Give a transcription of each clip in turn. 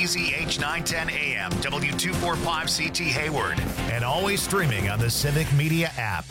WBZH 910 AM, W245CT Hayward, and always streaming on the Civic Media app.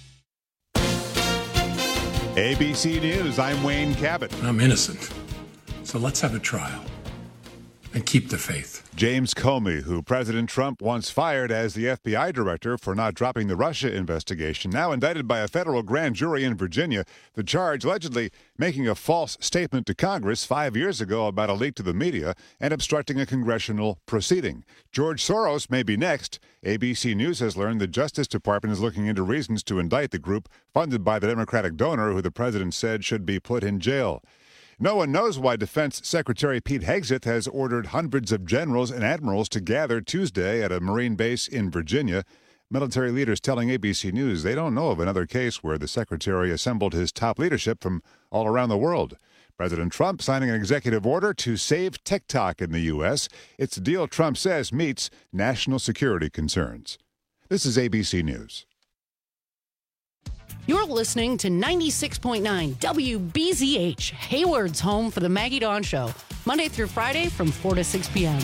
ABC News, I'm Wayne Cabot. I'm innocent, so let's have a trial and keep the faith. James Comey, who President Trump once fired as the FBI director for not dropping the Russia investigation, now indicted by a federal grand jury in Virginia. The charge allegedly making a false statement to Congress 5 years ago about a leak to the media and obstructing a congressional proceeding. George Soros may be next. ABC News has learned the Justice Department is looking into reasons to indict the group funded by the Democratic donor who the president said should be put in jail. No one knows why Defense Secretary Pete Hegseth has ordered hundreds of generals and admirals to gather Tuesday at a Marine base in Virginia. Military leaders telling ABC News they don't know of another case where the secretary assembled his top leadership from all around the world. President Trump signing an executive order to save TikTok in the U.S. It's a deal Trump says meets national security concerns. This is ABC News. You're listening to 96.9 WBZH, Hayward's home for the Maggie Dawn Show, Monday through Friday from 4 to 6 p.m.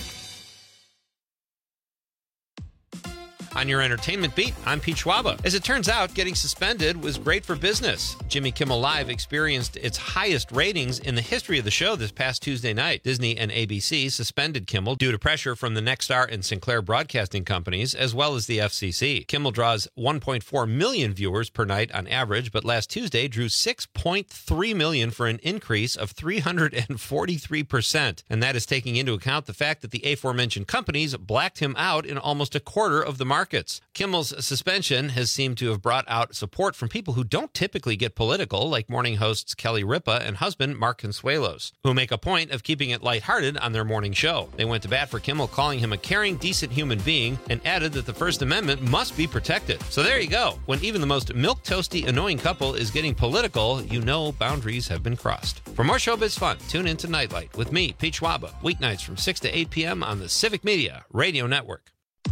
On your entertainment beat, I'm Pete Schwaba. As it turns out, getting suspended was great for business. Jimmy Kimmel Live experienced its highest ratings in the history of the show this past Tuesday night. Disney and ABC suspended Kimmel due to pressure from the Nexstar and Sinclair broadcasting companies, as well as the FCC. Kimmel draws 1.4 million viewers per night on average, but last Tuesday drew 6.3 million for an increase of 343%. And that is taking into account the fact that the aforementioned companies blacked him out in almost a quarter of the markets. Kimmel's suspension has seemed to have brought out support from people who don't typically get political, like morning hosts Kelly Ripa and husband Mark Consuelos, who make a point of keeping it lighthearted on their morning show. They went to bat for Kimmel, calling him a caring, decent human being, and added that the First Amendment must be protected. So there you go. When even the most milquetoasty, annoying couple is getting political, you know boundaries have been crossed. For more showbiz fun, tune in to Nightlight with me, Pete Schwaba, weeknights from 6 to 8 p.m. on the Civic Media Radio Network.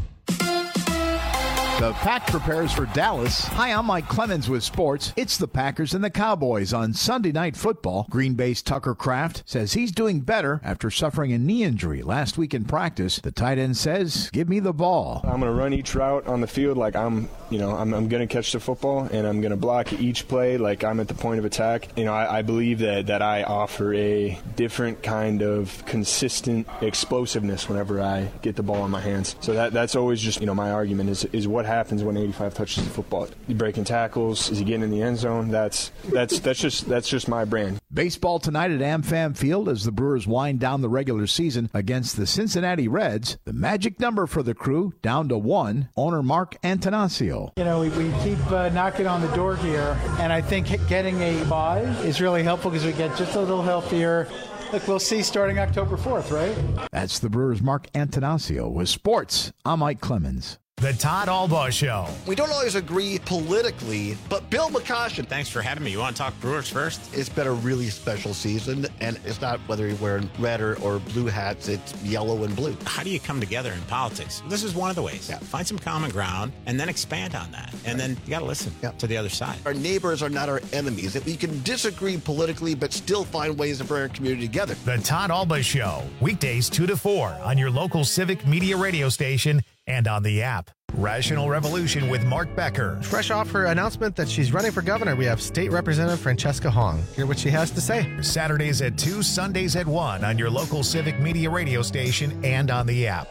The Pack prepares for Dallas. Hi, I'm Mike Clemens with sports. It's the Packers and the Cowboys on Sunday Night Football. Green Bay's Tucker Kraft says he's doing better after suffering a knee injury last week in practice. The tight end says, give me the ball. I'm going to run each route on the field like I'm going to catch the football, and I'm going to block each play like I'm at the point of attack. I believe that I offer a different kind of consistent explosiveness whenever I get the ball in my hands. So that's always just, my argument is what happens when 85 touches the football. You breaking tackles? Is he getting in the end zone? That's just my brand. Baseball tonight at AmFam Field as the Brewers wind down the regular season against the Cincinnati Reds. The magic number for the crew down to 1. Owner Mark Antanasio. We keep knocking on the door here, and I think getting a bye is really helpful because we get just a little healthier. Look, we'll see starting October 4th, right? That's the Brewers' Mark Antanasio. With sports, I'm Mike Clemens. The Todd Albaugh Show. We don't always agree politically, but Bill McCoshen. Thanks for having me. You want to talk Brewers first? It's been a really special season, and it's not whether you're wearing red or blue hats, it's yellow and blue. How do you come together in politics? This is one of the ways. Yeah. Find some common ground and then expand on that. And then you got to listen to the other side. Our neighbors are not our enemies. We can disagree politically, but still find ways to bring our community together. The Todd Albaugh Show, weekdays 2 to 4 on your local Civic Media radio station and on the app. Rational Revolution with Mark Becker. Fresh off her announcement that she's running for governor, we have State Representative Francesca Hong. Hear what she has to say. Saturdays at 2, Sundays at 1 on your local Civic Media radio station and on the app.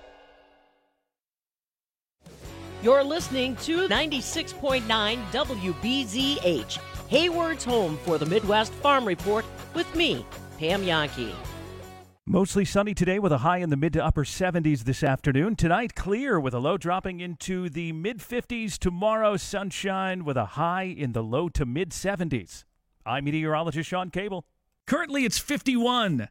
You're listening to 96.9 WBZH, Hayward's home for the Midwest Farm Report with me, Pam Yankee. Mostly sunny today with a high in the mid to upper 70s this afternoon. Tonight, clear with a low dropping into the mid-50s. Tomorrow, sunshine with a high in the low to mid-70s. I'm meteorologist Sean Cable. Currently, it's 51.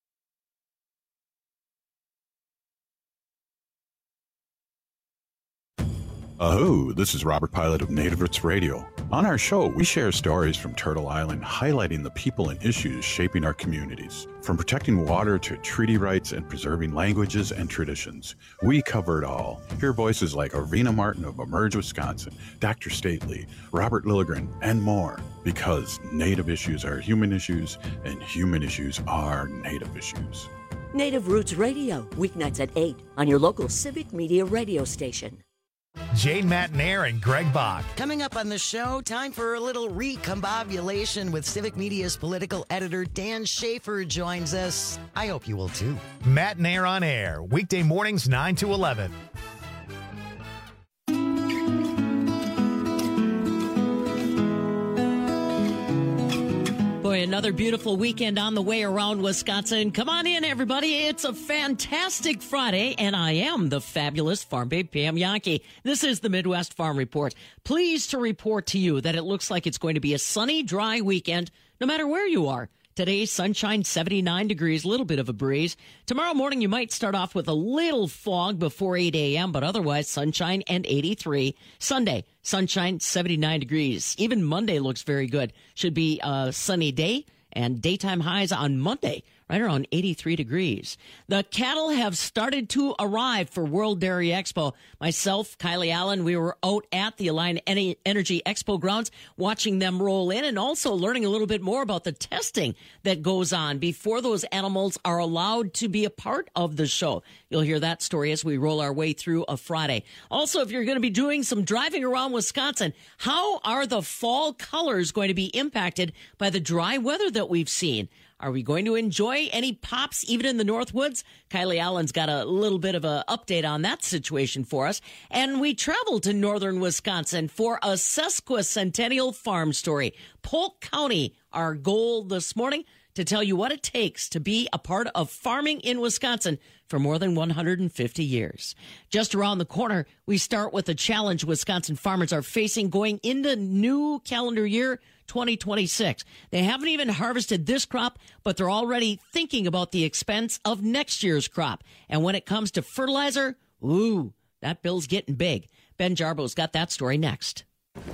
Aho, this is Robert Pilot of Native Roots Radio. On our show, we share stories from Turtle Island highlighting the people and issues shaping our communities. From protecting water to treaty rights and preserving languages and traditions, we cover it all. Hear voices like Arena Martin of Emerge, Wisconsin, Dr. Stately, Robert Lilligren, and more. Because Native issues are human issues, and human issues are Native issues. Native Roots Radio, weeknights at 8 on your local Civic Media radio station. Jane Matnair and Greg Bach. Coming up on the show, time for a little recombobulation with Civic Media's political editor Dan Schaefer joins us. I hope you will too. Matnair on air, weekday mornings 9 to 11. Boy, another beautiful weekend on the way around Wisconsin. Come on in, everybody. It's a fantastic Friday, and I am the fabulous Farm Babe Pam Yankee. This is the Midwest Farm Report. Pleased to report to you that it looks like it's going to be a sunny, dry weekend, no matter where you are. Today, sunshine, 79 degrees, a little bit of a breeze. Tomorrow morning, you might start off with a little fog before 8 a.m., but otherwise, sunshine and 83. Sunday, sunshine, 79 degrees. Even Monday looks very good. Should be a sunny day and daytime highs on Monday, right around 83 degrees. The cattle have started to arrive for World Dairy Expo. Myself, Kylie Allen, we were out at the Alliant Energy Expo grounds watching them roll in and also learning a little bit more about the testing that goes on before those animals are allowed to be a part of the show. You'll hear that story as we roll our way through a Friday. Also, if you're going to be doing some driving around Wisconsin, how are the fall colors going to be impacted by the dry weather that we've seen? Are we going to enjoy any pops even in the Northwoods? Kylie Allen's got a little bit of an update on that situation for us. And we traveled to northern Wisconsin for a sesquicentennial farm story. Polk County, our goal this morning, to tell you what it takes to be a part of farming in Wisconsin for more than 150 years. Just around the corner, we start with a challenge Wisconsin farmers are facing going into new calendar year 2026. They haven't even harvested this crop, but they're already thinking about the expense of next year's crop. And when it comes to fertilizer, ooh, that bill's getting big. Ben Jarbo's got that story next.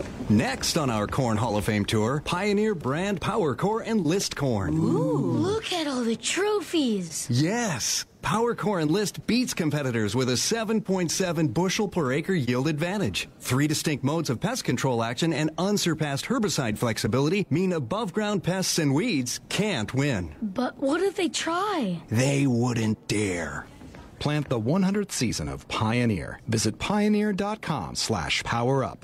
Next on our Corn Hall of Fame tour, Pioneer brand PowerCore Enlist corn. Ooh, look at all the trophies. Yes, PowerCore Enlist beats competitors with a 7.7 bushel per acre yield advantage. 3 distinct modes of pest control action and unsurpassed herbicide flexibility mean above ground pests and weeds can't win. But what if they try? They wouldn't dare. Plant the 100th season of Pioneer. Visit pioneer.com/powerup.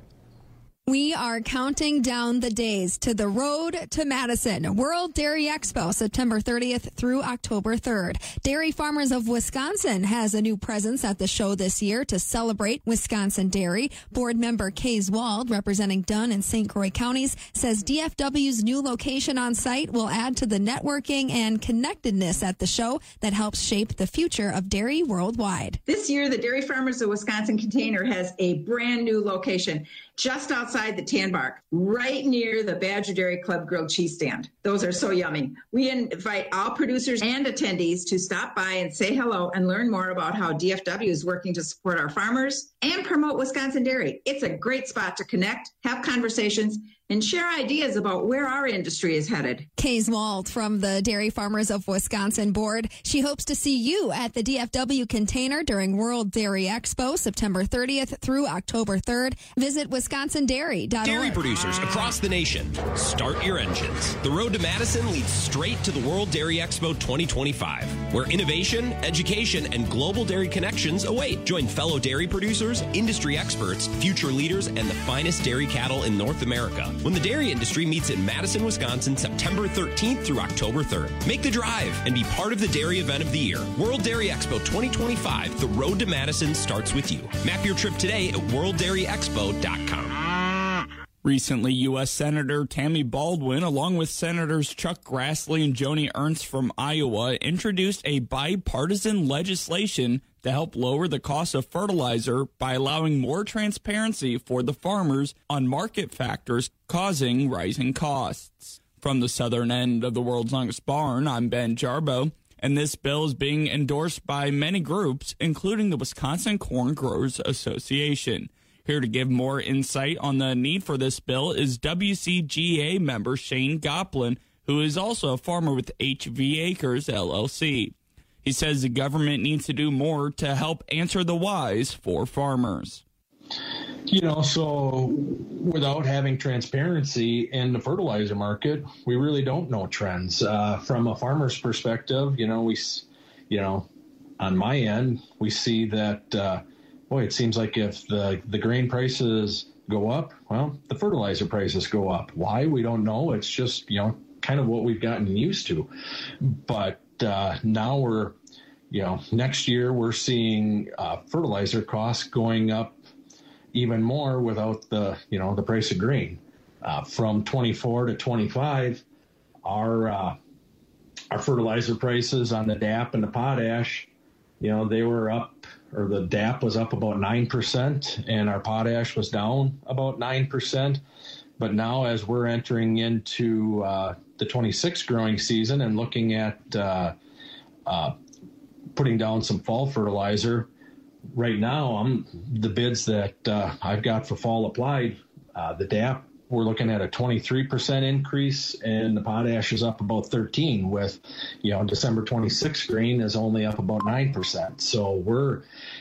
We are counting down the days to the road to Madison, World Dairy Expo, September 30th through October 3rd. Dairy Farmers of Wisconsin has a new presence at the show this year to celebrate Wisconsin dairy. Board member Kays Wald, representing Dunn and St. Croix counties, says DFW's new location on site will add to the networking and connectedness at the show that helps shape the future of dairy worldwide. This year, the Dairy Farmers of Wisconsin container has a brand new location just outside the Tan Bark, right near the Badger Dairy Club grilled cheese stand. Those are so yummy. We invite all producers and attendees to stop by and say hello and learn more about how DFW is working to support our farmers and promote Wisconsin dairy. It's a great spot to connect, have conversations, and share ideas about where our industry is headed. Kays Wald from the Dairy Farmers of Wisconsin Board. She hopes to see you at the DFW container during World Dairy Expo, September 30th through October 3rd. Visit wisconsindairy.org. Dairy producers across the nation, start your engines. The road to Madison leads straight to the World Dairy Expo 2025, where innovation, education, and global dairy connections await. Join fellow dairy producers, industry experts, future leaders, and the finest dairy cattle in North America when the dairy industry meets in Madison, Wisconsin, September 13th through October 3rd. Make the drive and be part of the dairy event of the year. World Dairy Expo 2025, the road to Madison starts with you. Map your trip today at worlddairyexpo.com. Recently, U.S. Senator Tammy Baldwin, along with Senators Chuck Grassley and Joni Ernst from Iowa, introduced a bipartisan legislation to help lower the cost of fertilizer by allowing more transparency for the farmers on market factors causing rising costs. From the southern end of the world's longest barn, I'm Ben Jarbo, and this bill is being endorsed by many groups, including the Wisconsin Corn Growers Association. Here to give more insight on the need for this bill is WCGA member Shane Goplin, who is also a farmer with HV Acres, LLC. He says the government needs to do more to help answer the whys for farmers. So without having transparency in the fertilizer market, we really don't know trends. From a farmer's perspective, we on my end, we see that, it seems like if the grain prices go up, well, the fertilizer prices go up. Why? We don't know. It's just, kind of what we've gotten used to. But now we're, next year we're seeing fertilizer costs going up even more without the price of grain. From 24 to 25, our fertilizer prices on the DAP and the potash, they were up, or the DAP was up about 9%, and our potash was down about 9%. But now, as we're entering into the 26 growing season and looking at putting down some fall fertilizer, right now, the bids that I've got for fall applied, the DAP, we're looking at a 23% increase, and the potash is up about 13%, with, December 26 grain is only up about 9%. So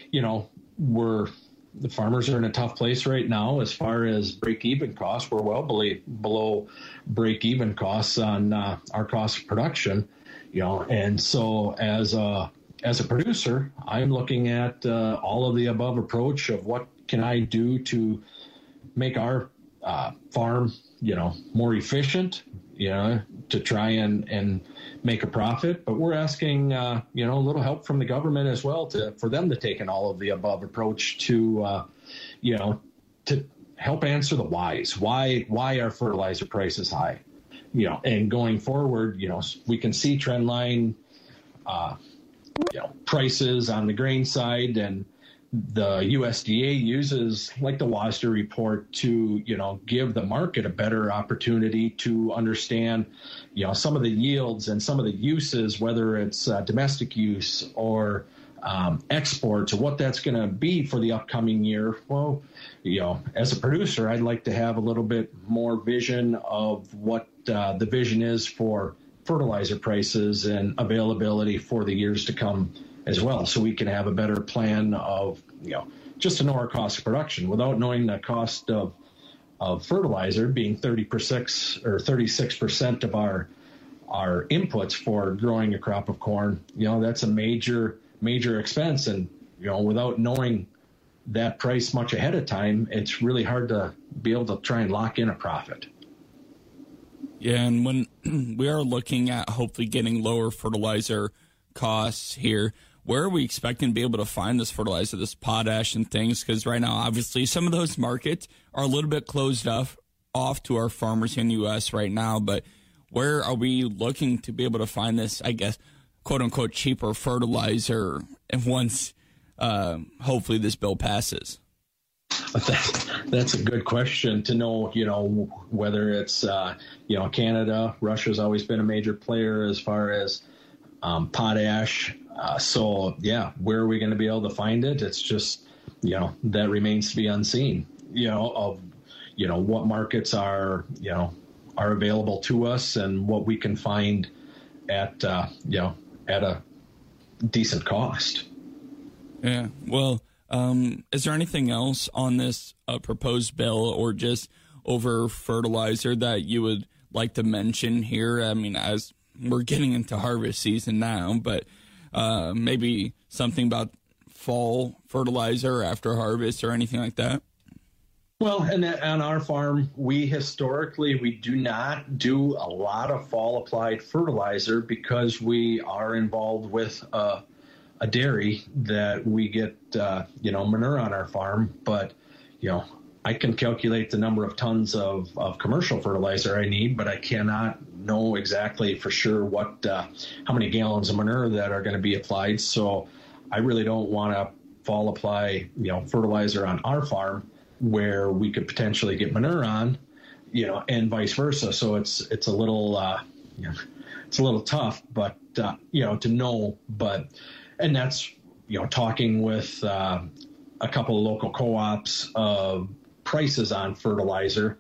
the farmers are in a tough place right now as far as break-even costs. We're well below break-even costs on our cost of production, and so as a producer, I'm looking at all of the above approach of what can I do to make our farm, more efficient, to try and make a profit. But we're asking, a little help from the government as well for them to take an all of the above approach to, to help answer the whys. Why are fertilizer prices high? And going forward, we can see trend line, prices on the grain side, and the USDA uses like the WASDE report to, give the market a better opportunity to understand, some of the yields and some of the uses, whether it's domestic use or exports, or what that's going to be for the upcoming year. Well, as a producer, I'd like to have a little bit more vision of what the vision is for fertilizer prices and availability for the years to come as well, so we can have a better plan of, just to know our cost of production without knowing the cost of fertilizer being 36% of our inputs for growing a crop of corn. That's a major expense, and without knowing that price much ahead of time, it's really hard to be able to try and lock in a profit. Yeah, and when we are looking at hopefully getting lower fertilizer costs here, where are we expecting to be able to find this fertilizer, this potash and things? Because right now, obviously, some of those markets are a little bit closed off to our farmers in the U.S. right now. But where are we looking to be able to find this, I guess, quote unquote, cheaper fertilizer, and once hopefully this bill passes? That's a good question to know, whether it's, Canada. Russia's always been a major player as far as potash. Where are we going to be able to find it? It's just, that remains to be unseen, what markets are available to us and what we can find at a decent cost. Yeah. Well, is there anything else on this proposed bill or just over fertilizer that you would like to mention here? I mean, as we're getting into harvest season now, but maybe something about fall fertilizer after harvest or anything like that? Well, and on our farm, we do not do a lot of fall applied fertilizer because we are involved with a dairy that we get, manure on our farm. But, I can calculate the number of tons of commercial fertilizer I need, but I cannot know exactly for sure how many gallons of manure that are going to be applied. So I really don't want to fall apply, fertilizer on our farm where we could potentially get manure on, and vice versa. So it's a little, it's a little tough, but, to know, and that's, talking with a couple of local co-ops of prices on fertilizer,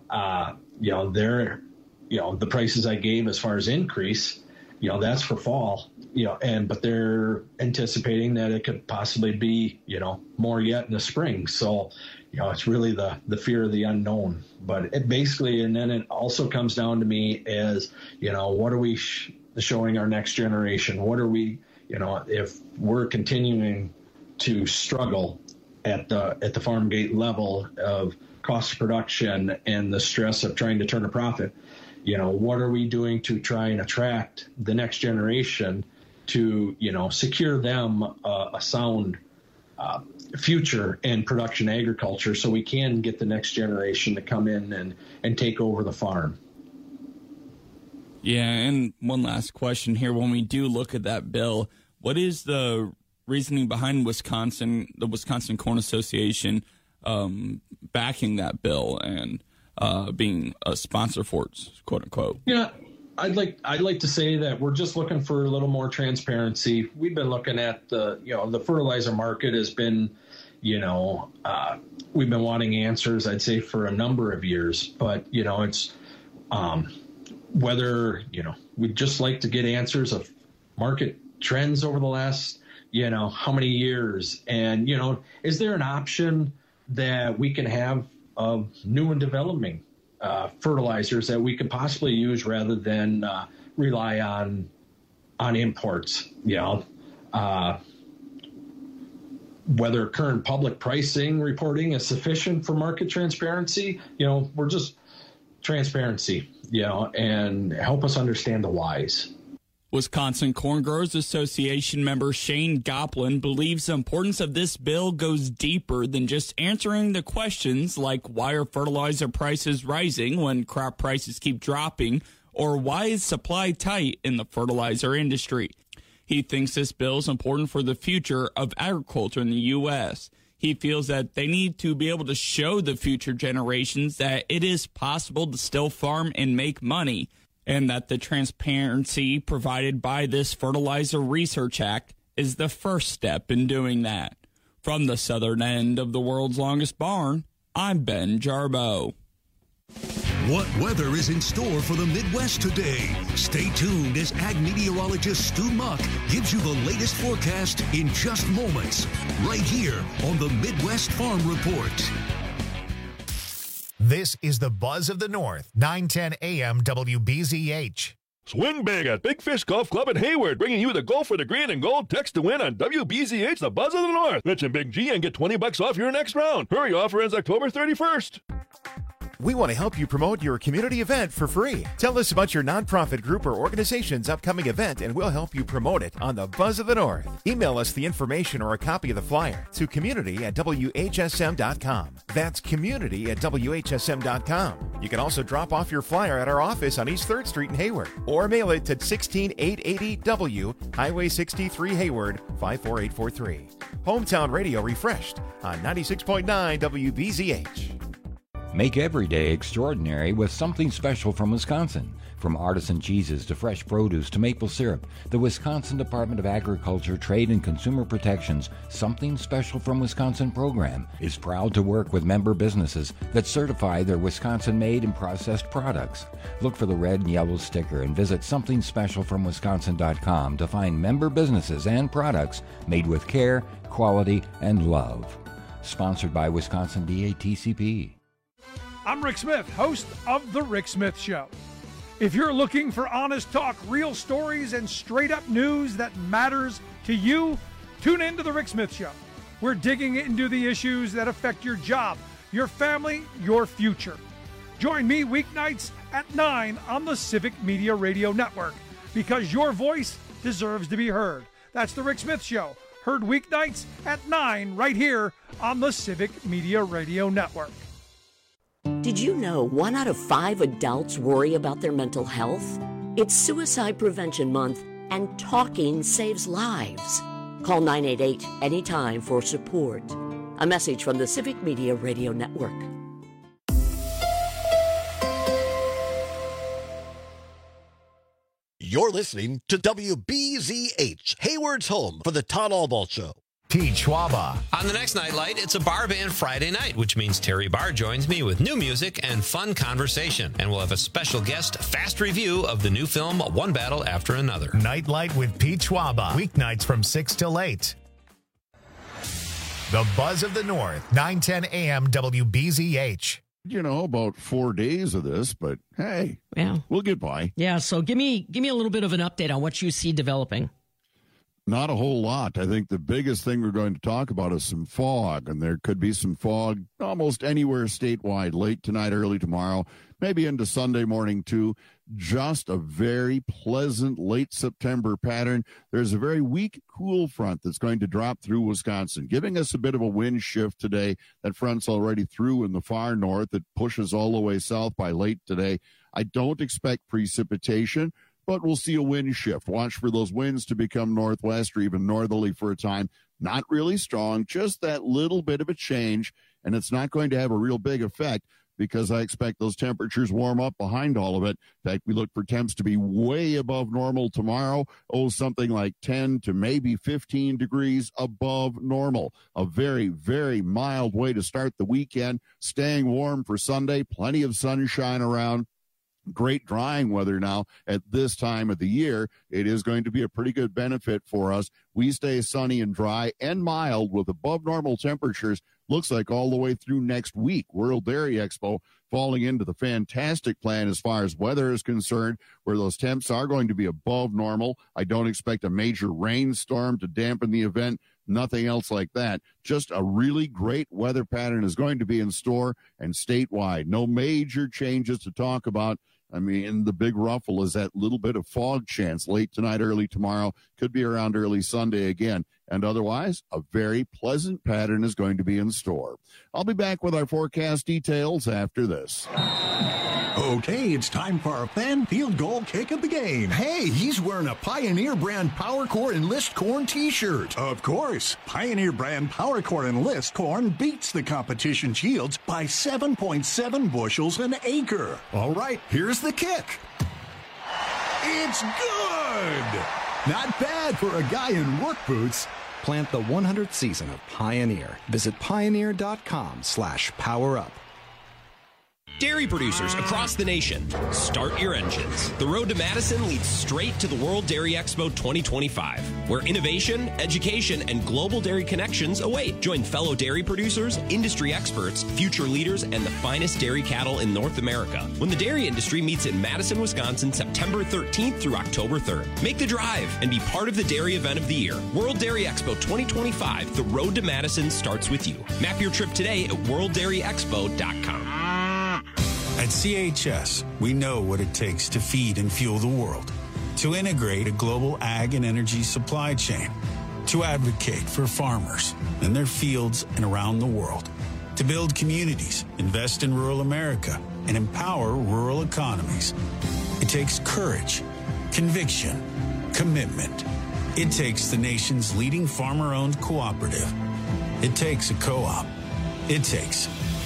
they're, the prices I gave as far as increase, that's for fall, but they're anticipating that it could possibly be, more yet in the spring. So, it's really the fear of the unknown. But it basically, and then it also comes down to me as, what are we showing our next generation? What are we, if we're continuing to struggle at the farm gate level of cost of production and the stress of trying to turn a profit, what are we doing to try and attract the next generation to, secure them a sound future in production agriculture so we can get the next generation to come in and take over the farm. Yeah, and one last question here. When we do look at that bill, what is the reasoning behind the Wisconsin Corn Association backing that bill and being a sponsor for it, quote unquote? Yeah, I'd like to say that we're just looking for a little more transparency. We've been looking at the fertilizer market has been, we've been wanting answers, I'd say, for a number of years, but it's whether, we'd just like to get answers of market trends over the last, how many years, and, is there an option that we can have of new and developing fertilizers that we could possibly use rather than rely on imports, whether current public pricing reporting is sufficient for market transparency, we're just transparency, and help us understand the whys. Wisconsin Corn Growers Association member Shane Goplin believes the importance of this bill goes deeper than just answering the questions like why are fertilizer prices rising when crop prices keep dropping, or why is supply tight in the fertilizer industry. He thinks this bill is important for the future of agriculture in the U.S. He feels that they need to be able to show the future generations that it is possible to still farm and make money, and that the transparency provided by this Fertilizer Research Act is the first step in doing that. From the southern end of the world's longest barn, I'm Ben Jarbo. What weather is in store for the Midwest today? Stay tuned as ag meteorologist Stu Muck gives you the latest forecast in just moments, right here on the Midwest Farm Report. This is the Buzz of the North, 910 AM WBZH. Swing big at Big Fish Golf Club in Hayward, bringing you the Golf for the Green and Gold Text to Win on WBZH, the Buzz of the North. Mention Big G and get $20 off your next round. Hurry, offer ends October 31st. We want to help you promote your community event for free. Tell us about your nonprofit group or organization's upcoming event and we'll help you promote it on the Buzz of the North. Email us the information or a copy of the flyer to community@WHSM.com. That's community@WHSM.com. You can also drop off your flyer at our office on East 3rd Street in Hayward or mail it to 16880 W, Highway 63 Hayward, 54843. Hometown Radio refreshed on 96.9 WBZH. Make every day extraordinary with something special from Wisconsin. From artisan cheeses to fresh produce to maple syrup, the Wisconsin Department of Agriculture, Trade and Consumer Protection's Something Special from Wisconsin program is proud to work with member businesses that certify their Wisconsin-made and processed products. Look for the red and yellow sticker and visit somethingspecialfromwisconsin.com to find member businesses and products made with care, quality, and love. Sponsored by Wisconsin DATCP. I'm Rick Smith, host of The Rick Smith Show. If you're looking for honest talk, real stories, and straight-up news that matters to you, tune in to The Rick Smith Show. We're digging into the issues that affect your job, your family, your future. Join me weeknights at 9 on the Civic Media Radio Network, because your voice deserves to be heard. That's The Rick Smith Show, heard weeknights at 9 right here on the Civic Media Radio Network. Did you know 1 out of 5 adults worry about their mental health? It's Suicide Prevention Month, and talking saves lives. Call 988 anytime for support. A message from the Civic Media Radio Network. You're listening to WBZH, Hayward's home for the Todd Albaugh Show. Pete Schwaba. On the next Nightlight, it's a bar band Friday night, which means Terry Barr joins me with new music and fun conversation. And we'll have a special guest fast review of the new film, One Battle After Another. Nightlight with Pete Schwaba. Weeknights from 6 till 8. The Buzz of the North, 910 AM WBZH. About 4 days of this, but hey, yeah, we'll get by. Yeah, so give me a little bit of an update on what you see developing. Not a whole lot. I think the biggest thing we're going to talk about is some fog, and there could be some fog almost anywhere statewide late tonight, early tomorrow, maybe into Sunday morning too. Just a very pleasant late September pattern. There's a very weak cool front that's going to drop through Wisconsin, giving us a bit of a wind shift today. That front's already through in the far north. It pushes all the way south by late today. I don't expect precipitation, but we'll see a wind shift. Watch for those winds to become northwest or even northerly for a time. Not really strong, just that little bit of a change, and it's not going to have a real big effect because I expect those temperatures warm up behind all of it. In fact, we look for temps to be way above normal tomorrow. Something like 10 to maybe 15 degrees above normal. A very, very mild way to start the weekend. Staying warm for Sunday, plenty of sunshine around. Great drying weather now at this time of the year. It is going to be a pretty good benefit for us. We stay sunny and dry and mild with above normal temperatures. Looks like all the way through next week. World Dairy Expo falling into the fantastic plan as far as weather is concerned, where those temps are going to be above normal. I don't expect a major rainstorm to dampen the event. Nothing else like that. Just a really great weather pattern is going to be in store and statewide. No major changes to talk about. I mean, the big ruffle is that little bit of fog chance late tonight, early tomorrow. Could be around early Sunday again. And otherwise, a very pleasant pattern is going to be in store. I'll be back with our forecast details after this. Okay, it's time for our fan field goal kick of the game. Hey, he's wearing a Pioneer brand PowerCore Enlist Corn t-shirt. Of course, Pioneer brand PowerCore Enlist Corn beats the competition's yields by 7.7 bushels an acre. All right, here's the kick. It's good! Not bad for a guy in work boots. Plant the 100th season of Pioneer. Visit pioneer.com/powerup. Dairy producers across the nation, start your engines. The road to Madison leads straight to the World Dairy Expo 2025, where innovation, education, and global dairy connections await. Join fellow dairy producers, industry experts, future leaders, and the finest dairy cattle in North America when the dairy industry meets in Madison, Wisconsin, September 13th through October 3rd. Make the drive and be part of the dairy event of the year. World Dairy Expo 2025, the road to Madison starts with you. Map your trip today at worlddairyexpo.com. At CHS, we know what it takes to feed and fuel the world, to integrate a global ag and energy supply chain, to advocate for farmers in their fields and around the world, to build communities, invest in rural America, and empower rural economies. It takes courage, conviction, commitment. It takes the nation's leading farmer-owned cooperative. It takes a co-op. It takes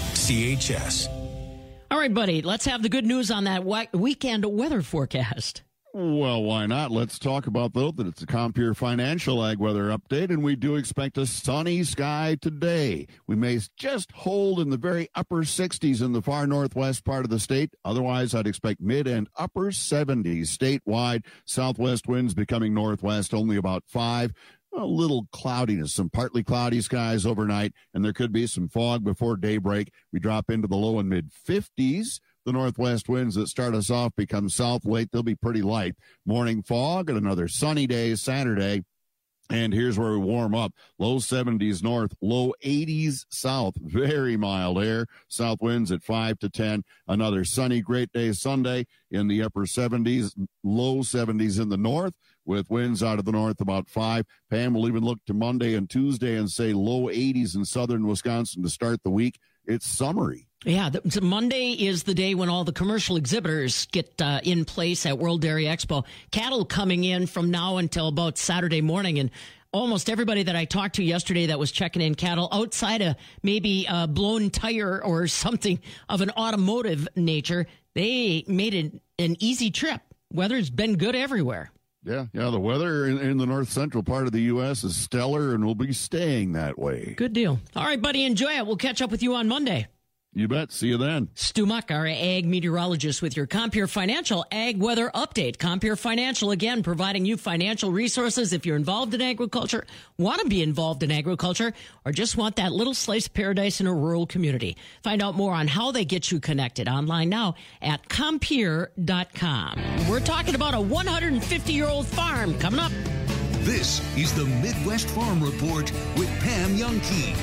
CHS. All right, buddy, let's have the good news on that weekend weather forecast. Well, why not? Let's talk about, though, that it's a Compeer Financial Ag Weather Update, and we do expect a sunny sky today. We may just hold in the very upper 60s in the far northwest part of the state. Otherwise, I'd expect mid and upper 70s statewide. Southwest winds becoming northwest, only about 5. A little cloudiness, some partly cloudy skies overnight, and there could be some fog before daybreak. We drop into the low and mid 50s. The northwest winds that start us off become south late. They'll be pretty light. Morning fog and another sunny day Saturday. And here's where we warm up. Low 70s north, low 80s south. Very mild air. South winds at 5 to 10. Another sunny, great day Sunday in the upper 70s, low 70s in the north, with winds out of the north about 5. Pam will even look to Monday and Tuesday and say low 80s in southern Wisconsin to start the week. It's summery. Yeah, Monday is the day when all the commercial exhibitors get in place at World Dairy Expo. Cattle coming in from now until about Saturday morning, and almost everybody that I talked to yesterday that was checking in cattle outside of maybe a blown tire or something of an automotive nature, they made an easy trip. Weather's been good everywhere. Yeah, the weather in the north central part of the U.S. is stellar and will be staying that way. Good deal. All right, buddy, enjoy it. We'll catch up with you on Monday. You bet. See you then. Stu Muck, our ag meteorologist, with your Compeer Financial Ag Weather Update. Compeer Financial, again, providing you financial resources if you're involved in agriculture, want to be involved in agriculture, or just want that little slice of paradise in a rural community. Find out more on how they get you connected online now at Compeer.com. We're talking about a 150-year-old farm coming up. This is the Midwest Farm Report with Pam Youngkey.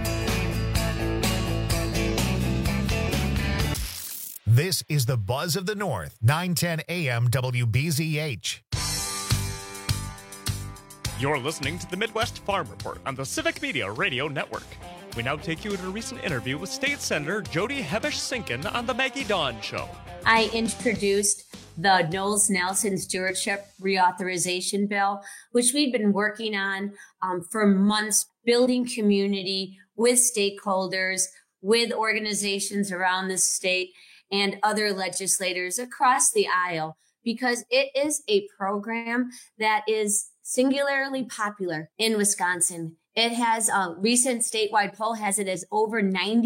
This is the Buzz of the North, 910 AM WBZH. You're listening to the Midwest Farm Report on the Civic Media Radio Network. We now take you to a recent interview with State Senator Jody Hebesh-Sinken on the Maggie Dawn Show. I introduced the Knowles-Nelson Stewardship Reauthorization Bill, which we've been working on for months, building community with stakeholders, with organizations around the state, and other legislators across the aisle, because it is a program that is singularly popular in Wisconsin. It has a recent statewide poll has it as over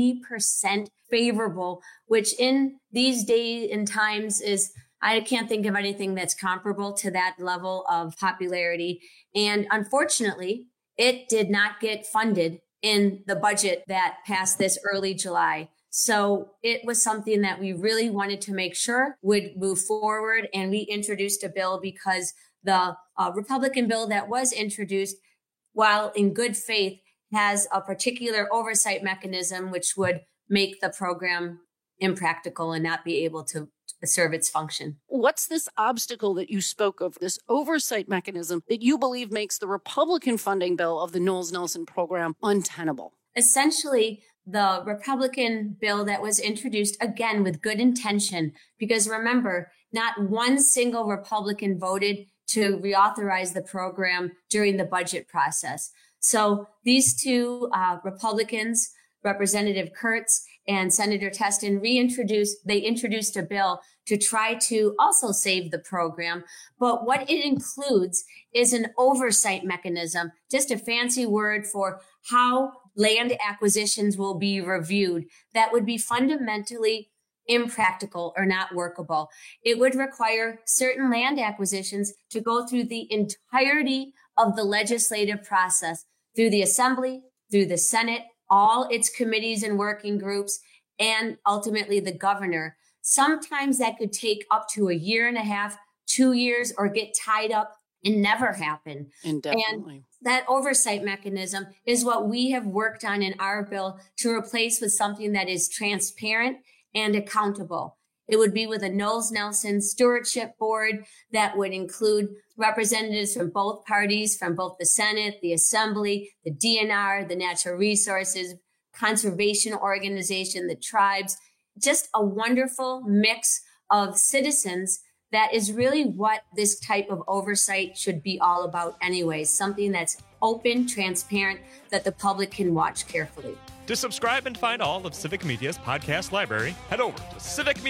90% favorable, which in these days and times is, I can't think of anything that's comparable to that level of popularity. And unfortunately, it did not get funded in the budget that passed this early July. So it was something that we really wanted to make sure would move forward. And we introduced a bill because the Republican bill that was introduced, while in good faith, has a particular oversight mechanism which would make the program impractical and not be able to serve its function. What's this obstacle that you spoke of, this oversight mechanism that you believe makes the Republican funding bill of the Knowles-Nelson program untenable? Essentially, the Republican bill that was introduced, again, with good intention, because remember, not one single Republican voted to reauthorize the program during the budget process. So these two Republicans, Representative Kurtz and Senator Testin, introduced a bill to try to also save the program. But what it includes is an oversight mechanism, just a fancy word for how land acquisitions will be reviewed that would be fundamentally impractical or not workable. It would require certain land acquisitions to go through the entirety of the legislative process, through the Assembly, through the Senate, all its committees and working groups, and ultimately the governor. Sometimes that could take up to a year and a half, 2 years, or get tied up and never happen. Indefinitely. And that oversight mechanism is what we have worked on in our bill to replace with something that is transparent and accountable. It would be with a Knowles-Nelson Stewardship Board that would include representatives from both parties, from both the Senate, the Assembly, the DNR, the Natural Resources, Conservation Organization, the tribes, just a wonderful mix of citizens. That is really what this type of oversight should be all about anyways, something that's open, transparent, that the public can watch carefully. To subscribe and find all of Civic Media's podcast library, head over to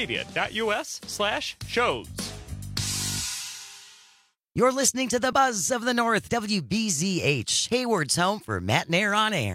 civicmedia.us/shows. You're listening to the Buzz of the North, WBZH, Hayward's home for Matt and Air on Air.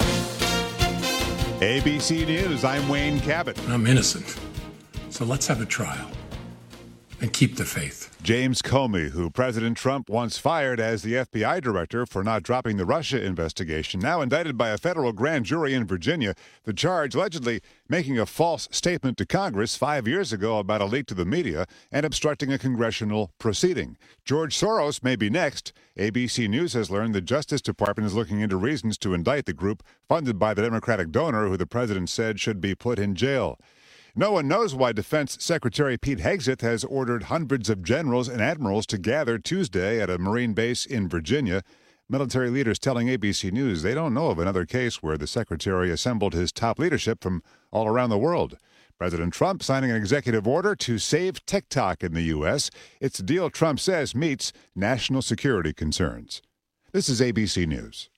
ABC News, I'm Wayne Cabot. I'm innocent, so let's have a trial. And keep the faith. James Comey, who President Trump once fired as the FBI director for not dropping the Russia investigation, now indicted by a federal grand jury in Virginia. The charge allegedly making a false statement to Congress 5 years ago about a leak to the media and obstructing a congressional proceeding. George Soros may be next. ABC News has learned the Justice Department is looking into reasons to indict the group funded by the Democratic donor who the president said should be put in jail. No one knows why Defense Secretary Pete Hegseth has ordered hundreds of generals and admirals to gather Tuesday at a Marine base in Virginia. Military leaders telling ABC News they don't know of another case where the secretary assembled his top leadership from all around the world. President Trump signing an executive order to save TikTok in the U.S. It's a deal Trump says meets national security concerns. This is ABC News.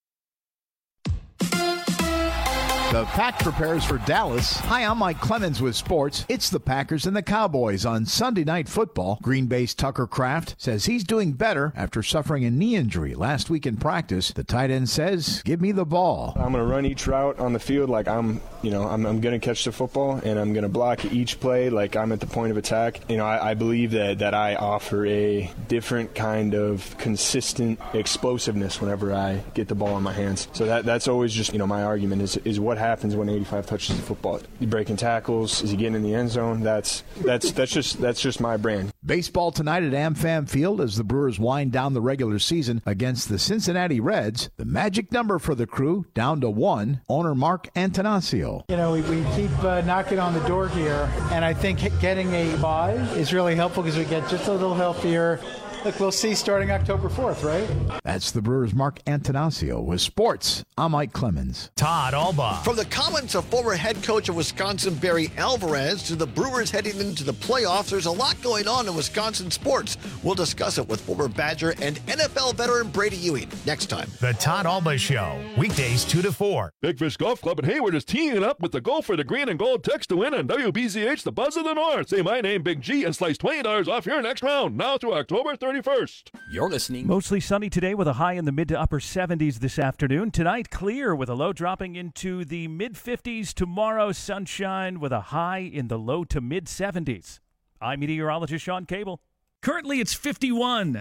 The Pack prepares for Dallas. Hi, I'm Mike Clemens with sports. It's the Packers and the Cowboys on Sunday Night Football. Green Bay's Tucker Kraft says he's doing better after suffering a knee injury last week in practice. The tight end says, give me the ball. I'm going to run each route on the field like I'm going to catch the football, and I'm going to block each play like I'm at the point of attack. I believe that I offer a different kind of consistent explosiveness whenever I get the ball in my hands. So that's always just, my argument is what what happens when 85 touches the football. You breaking tackles? Is he getting in the end zone? That's just my brand. Baseball tonight at AmFam Field as the Brewers wind down the regular season against the Cincinnati Reds. The magic number for the crew down to 1. Owner Mark Antonaccio. You know, we keep knocking on the door here, and I think getting a bye is really helpful because we get just a little healthier. Look, we'll see starting October 4th, right? That's the Brewers' Mark Antonaccio. With sports, I'm Mike Clemens. Todd Alba. From the comments of former head coach of Wisconsin, Barry Alvarez, to the Brewers heading into the playoffs, there's a lot going on in Wisconsin sports. We'll discuss it with former Badger and NFL veteran Brady Ewing next time. The Todd Alba Show, weekdays 2 to 4. Big Fish Golf Club in Hayward is teeing up with the Go for the Green and Gold text to win on WBZH, the Buzz of the North. Say my name, Big G, and slice $20 off your next round, now through October 31st. You're listening. Mostly sunny today with a high in the mid to upper 70s this afternoon. Tonight, clear with a low dropping into the mid 50s. Tomorrow, sunshine with a high in the low to mid 70s. I'm meteorologist Sean Cable. Currently, it's 51.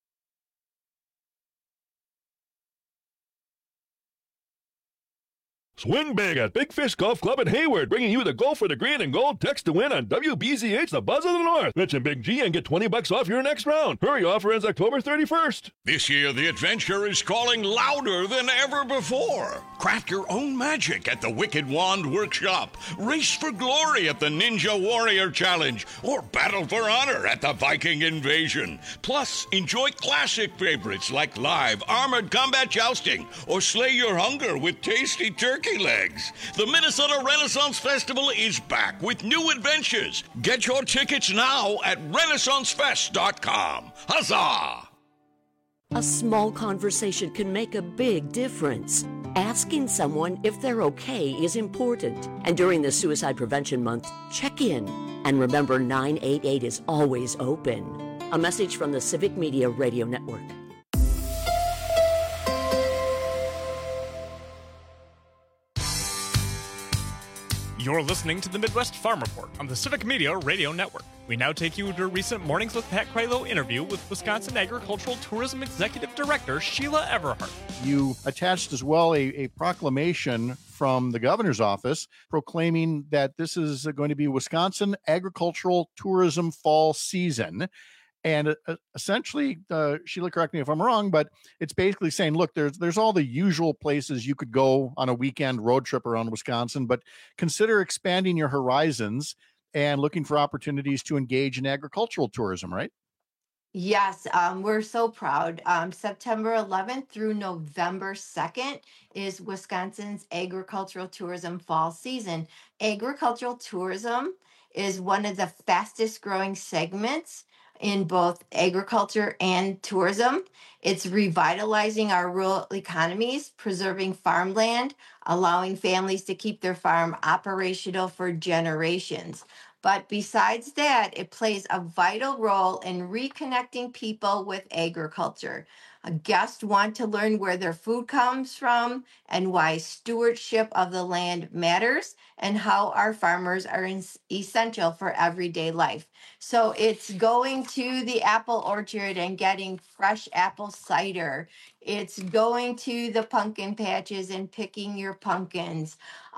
Swing big at Big Fish Golf Club in Hayward, bringing you the Go for the Green and Gold text to win on WBZH, the Buzz of the North. Mention Big G and get $20 off your next round. Hurry, offer ends October 31st. This year, the adventure is calling louder than ever before. Craft your own magic at the Wicked Wand Workshop. Race for glory at the Ninja Warrior Challenge. Or battle for honor at the Viking Invasion. Plus, enjoy classic favorites like live armored combat jousting or slay your hunger with tasty turkey legs. The Minnesota Renaissance Festival is back with new adventures. Get your tickets now at renaissancefest.com. Huzzah! A small conversation can make a big difference. Asking someone if they're okay is important. And during the Suicide Prevention Month, check in. And remember, 988 is always open. A message from the Civic Media Radio Network. You're listening to the Midwest Farm Report on the Civic Media Radio Network. We now take you to a recent Mornings with Pat Krylo interview with Wisconsin Agricultural Tourism Executive Director Sheila Everhart. You attached as well a proclamation from the governor's office proclaiming that this is going to be Wisconsin Agricultural Tourism Fall Season. And essentially, Sheila, correct me if I'm wrong, but it's basically saying, look, there's all the usual places you could go on a weekend road trip around Wisconsin, but consider expanding your horizons and looking for opportunities to engage in agricultural tourism, right? Yes, we're so proud. September 11th through November 2nd is Wisconsin's agricultural tourism fall season. Agricultural tourism is one of the fastest growing segments in both agriculture and tourism. It's revitalizing our rural economies, preserving farmland, allowing families to keep their farm operational for generations. But besides that, it plays a vital role in reconnecting people with agriculture. Guests want to learn where their food comes from and why stewardship of the land matters and how our farmers are essential for everyday life. So it's going to the apple orchard and getting fresh apple cider. It's going to the pumpkin patches and picking your pumpkins.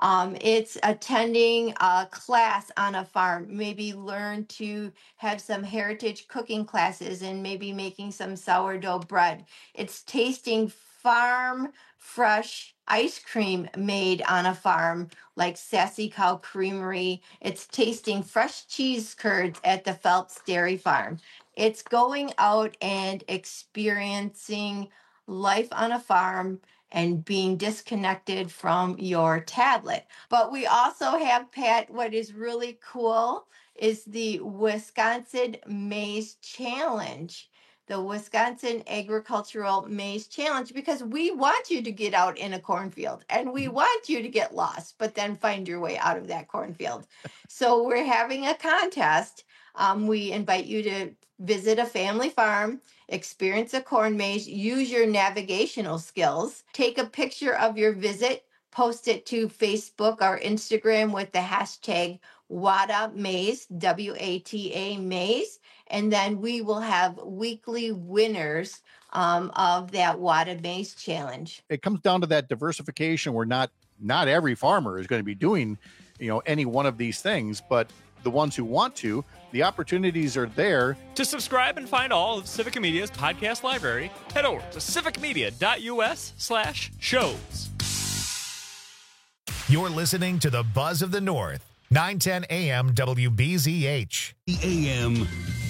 It's attending a class on a farm, maybe learn to have some heritage cooking classes and maybe making some sourdough bread. It's tasting farm fresh ice cream made on a farm like Sassy Cow Creamery. It's tasting fresh cheese curds at the Phelps Dairy Farm. It's going out and experiencing life on a farm and being disconnected from your tablet. But we also have, Pat, what is really cool is the Wisconsin Maize Challenge. The Wisconsin Agricultural Maize Challenge, because we want you to get out in a cornfield and we want you to get lost, but then find your way out of that cornfield. So we're having a contest. We invite you to visit a family farm, experience a corn maze, use your navigational skills, take a picture of your visit, post it to Facebook or Instagram with the hashtag WATA Maize, WATA Maize. And then we will have weekly winners of that WATA Maize Challenge. It comes down to that diversification where not every farmer is going to be doing, any one of these things, but the ones who want to, the opportunities are there. To subscribe and find all of Civic Media's podcast library, head over to civicmedia.us/shows. You're listening to the Buzz of the North, 910 AM WBZH. AM.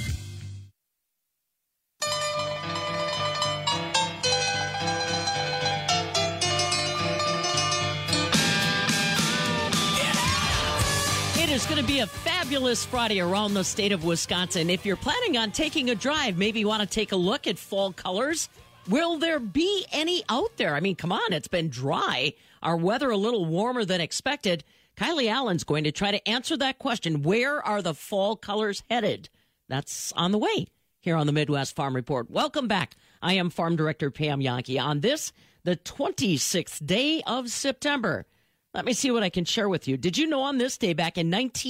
It's going to be a fabulous Friday around the state of Wisconsin. If you're planning on taking a drive, maybe you want to take a look at fall colors. Will there be any out there? I mean, come on, it's been dry. Our weather a little warmer than expected. Kylie Allen's going to try to answer that question. Where are the fall colors headed? That's on the way here on the Midwest Farm Report. Welcome back. I am Farm Director Pam Jahnke on this, the 26th day of September. Let me see what I can share with you. Did you know on this day back in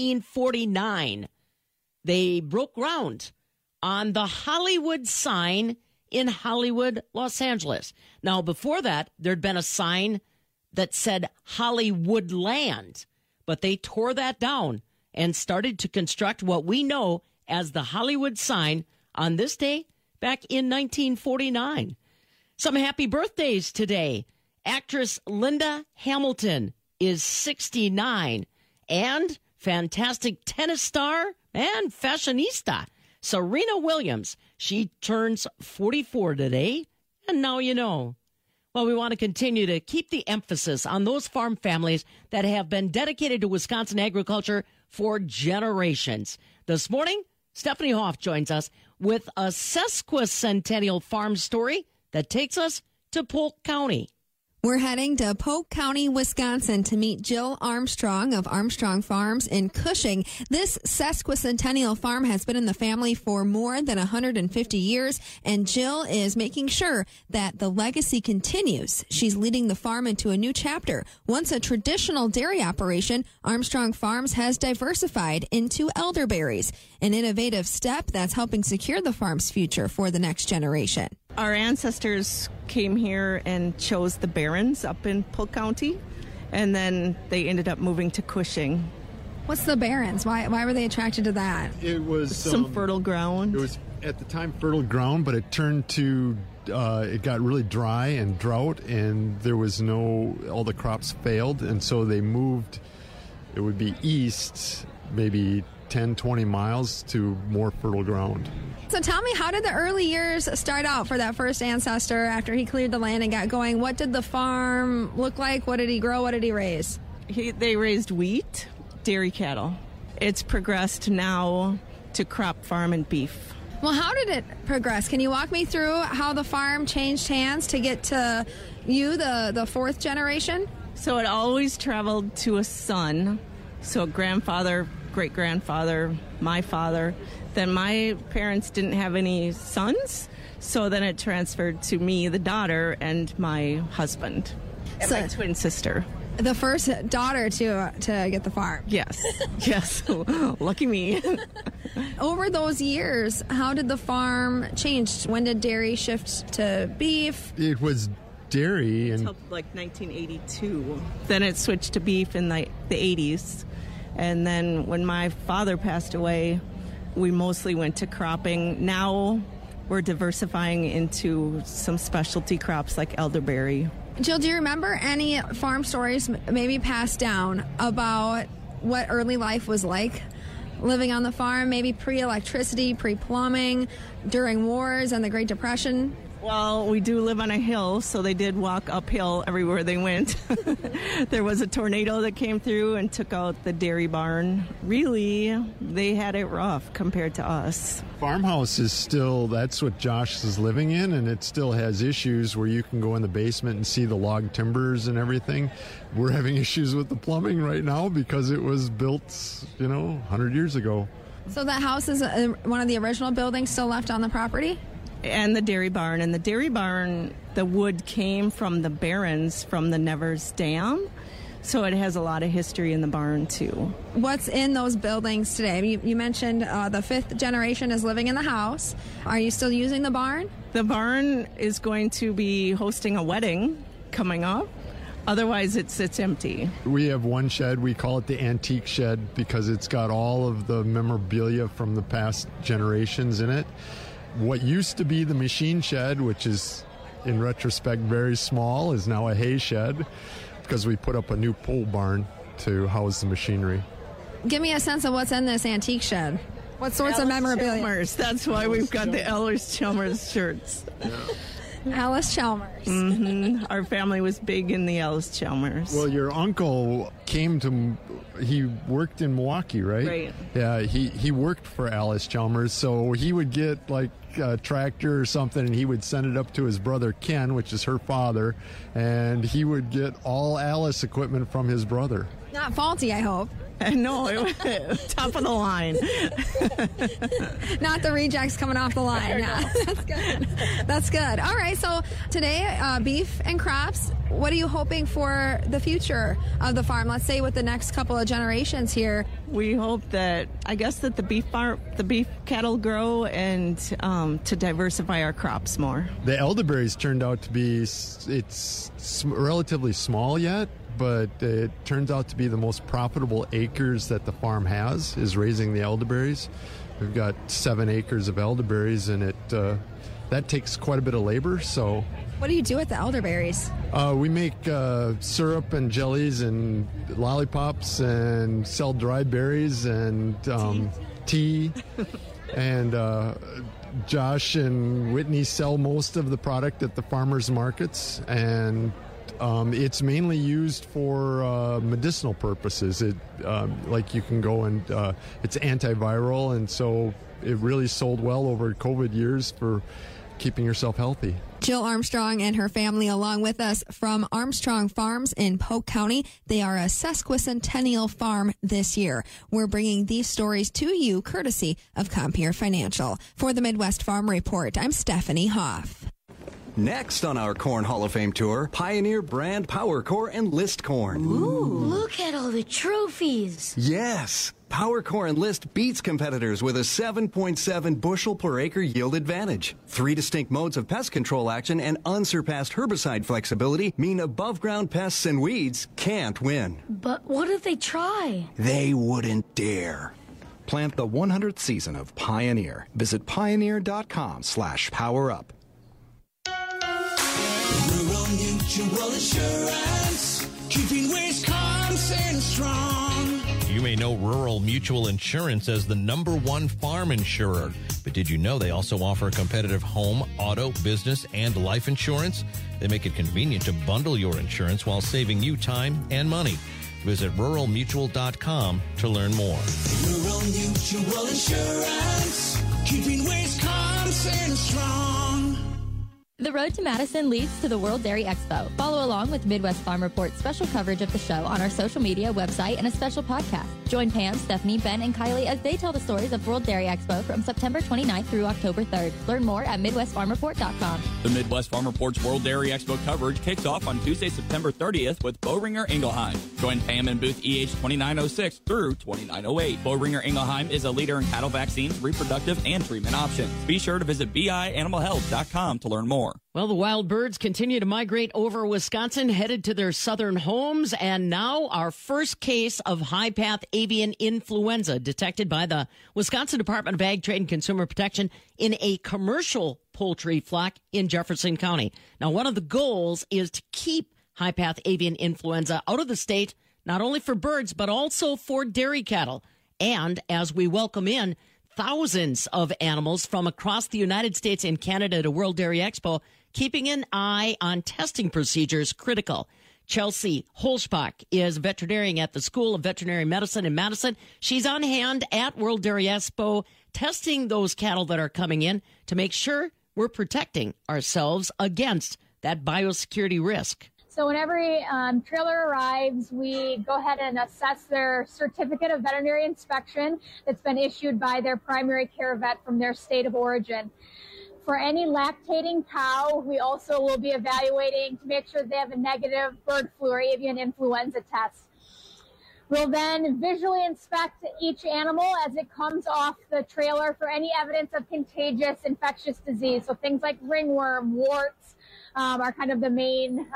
1949, they broke ground on the Hollywood sign in Hollywood, Los Angeles. Now, before that, there'd been a sign that said Hollywoodland, but they tore that down and started to construct what we know as the Hollywood sign on this day back in 1949. Some happy birthdays today. Actress Linda Hamilton is 69, and fantastic tennis star and fashionista Serena Williams. She turns 44 today, and now you know. Well, we want to continue to keep the emphasis on those farm families that have been dedicated to Wisconsin agriculture for generations. This morning, Stephanie Hoff joins us with a sesquicentennial farm story that takes us to Polk County. We're heading to Polk County, Wisconsin to meet Jill Armstrong of Armstrong Farms in Cushing. This sesquicentennial farm has been in the family for more than 150 years, and Jill is making sure that the legacy continues. She's leading the farm into a new chapter. Once a traditional dairy operation, Armstrong Farms has diversified into elderberries, an innovative step that's helping secure the farm's future for the next generation. Our ancestors came here and chose the Barrens up in Polk County, and then they ended up moving to Cushing. What's the Barrens? Why were they attracted to that? It was some fertile ground. It was at the time fertile ground, but it turned to it got really dry and drought, and there was all the crops failed, and so they moved. It would be east, maybe 10, 20 miles to more fertile ground. So tell me, how did the early years start out for that first ancestor after he cleared the land and got going? What did the farm look like? What did he grow? What did he raise? They raised wheat, dairy cattle. It's progressed now to crop farm and beef. Well, how did it progress? Can you walk me through how the farm changed hands to get to you, the fourth generation? So it always traveled to a son. So grandfather, great-grandfather, my father. Then my parents didn't have any sons, so then it transferred to me, the daughter, and my husband, and my twin sister. The first daughter to get the farm. Yes, yes. Lucky me. Over those years, how did the farm change? When did dairy shift to beef? It was dairy until like 1982. Then it switched to beef in the 80s. And then when my father passed away, we mostly went to cropping. Now we're diversifying into some specialty crops like elderberry. Jill, do you remember any farm stories maybe passed down about what early life was like living on the farm, maybe pre-electricity, pre-plumbing, during wars and the Great Depression? Well, we do live on a hill, so they did walk uphill everywhere they went. There was a tornado that came through and took out the dairy barn. Really, they had it rough compared to us. Farmhouse is still, that's what Josh is living in, and it still has issues where you can go in the basement and see the log timbers and everything. We're having issues with the plumbing right now because it was built, 100 years ago. So that house is one of the original buildings still left on the property? And the dairy barn. And the dairy barn, the wood came from the Barrens from the Nevers Dam. So it has a lot of history in the barn, too. What's in those buildings today? You mentioned the fifth generation is living in the house. Are you still using the barn? The barn is going to be hosting a wedding coming up. Otherwise, it sits empty. We have one shed. We call it the antique shed because it's got all of the memorabilia from the past generations in it. What used to be the machine shed, which is, in retrospect, very small, is now a hay shed because we put up a new pole barn to house the machinery. Give me a sense of what's in this antique shed. What sorts of memorabilia? Chalmers. That's why we've got the Ellis Chalmers shirts. Alice Chalmers. Mm-hmm. Our family was big in the Alice Chalmers. Well, your uncle he worked in Milwaukee, right? Right. Yeah, he worked for Alice Chalmers, so he would get like a tractor or something, and he would send it up to his brother Ken, which is her father, and he would get all Alice equipment from his brother. Not faulty, I hope. No, it was top of the line. Not the rejects coming off the line. Yeah, that's good. That's good. All right, so today, beef and crops. What are you hoping for the future of the farm? Let's say with the next couple of generations here. We hope that, the beef cattle grow and to diversify our crops more. The elderberries turned out to be, it's relatively small yet, but it turns out to be the most profitable acres that the farm has, is raising the elderberries. We've got 7 acres of elderberries, and that takes quite a bit of labor. So, what do you do with the elderberries? We make syrup and jellies and lollipops, and sell dried berries and tea. And Josh and Whitney sell most of the product at the farmers markets, and it's mainly used for medicinal purposes. Like you can go and it's antiviral, and so it really sold well over COVID years for keeping yourself healthy. Jill Armstrong and her family along with us from Armstrong Farms in Polk County. They are a sesquicentennial farm this year. We're bringing these stories to you courtesy of Compeer Financial. For the Midwest Farm Report, I'm Stephanie Hoff. Next on our Corn Hall of Fame tour, Pioneer brand PowerCore Enlist corn. Ooh, look at all the trophies. Yes, PowerCore Enlist beats competitors with a 7.7 bushel per acre yield advantage. 3 distinct modes of pest control action and unsurpassed herbicide flexibility mean above ground pests and weeds can't win. But what if they try? They wouldn't dare. Plant the 100th season of Pioneer. Visit pioneer.com/powerup. Rural Mutual Insurance, keeping Wisconsin strong. You may know Rural Mutual Insurance as the #1 farm insurer, but did you know they also offer competitive home, auto, business, and life insurance? They make it convenient to bundle your insurance while saving you time and money. Visit ruralmutual.com to learn more. Rural Mutual Insurance, keeping Wisconsin strong. The road to Madison leads to the World Dairy Expo. Follow along with Midwest Farm Report's special coverage of the show on our social media, website, and a special podcast. Join Pam, Stephanie, Ben, and Kylie as they tell the stories of World Dairy Expo from September 29th through October 3rd. Learn more at MidwestFarmReport.com. The Midwest Farm Report's World Dairy Expo coverage kicks off on Tuesday, September 30th with Boehringer Ingelheim. Join Pam in booth EH 2906 through 2908. Boehringer Ingelheim is a leader in cattle vaccines, reproductive, and treatment options. Be sure to visit bianimalhealth.com to learn more. Well, the wild birds continue to migrate over Wisconsin, headed to their southern homes, and now our first case of high-path avian influenza detected by the Wisconsin Department of Ag, Trade, and Consumer Protection in a commercial poultry flock in Jefferson County. Now, one of the goals is to keep high-path avian influenza out of the state, not only for birds, but also for dairy cattle. And as we welcome in thousands of animals from across the United States and Canada to World Dairy Expo, keeping an eye on testing procedures critical. Chelsea Holzbach is a veterinarian at the School of Veterinary Medicine in Madison. She's on hand at World Dairy Expo testing those cattle that are coming in to make sure we're protecting ourselves against that biosecurity risk. So when every trailer arrives, we go ahead and assess their certificate of veterinary inspection that's been issued by their primary care vet from their state of origin. For any lactating cow, we also will be evaluating to make sure they have a negative bird flu or avian influenza test. We'll then visually inspect each animal as it comes off the trailer for any evidence of contagious infectious disease. So things like ringworm, warts are kind of the main,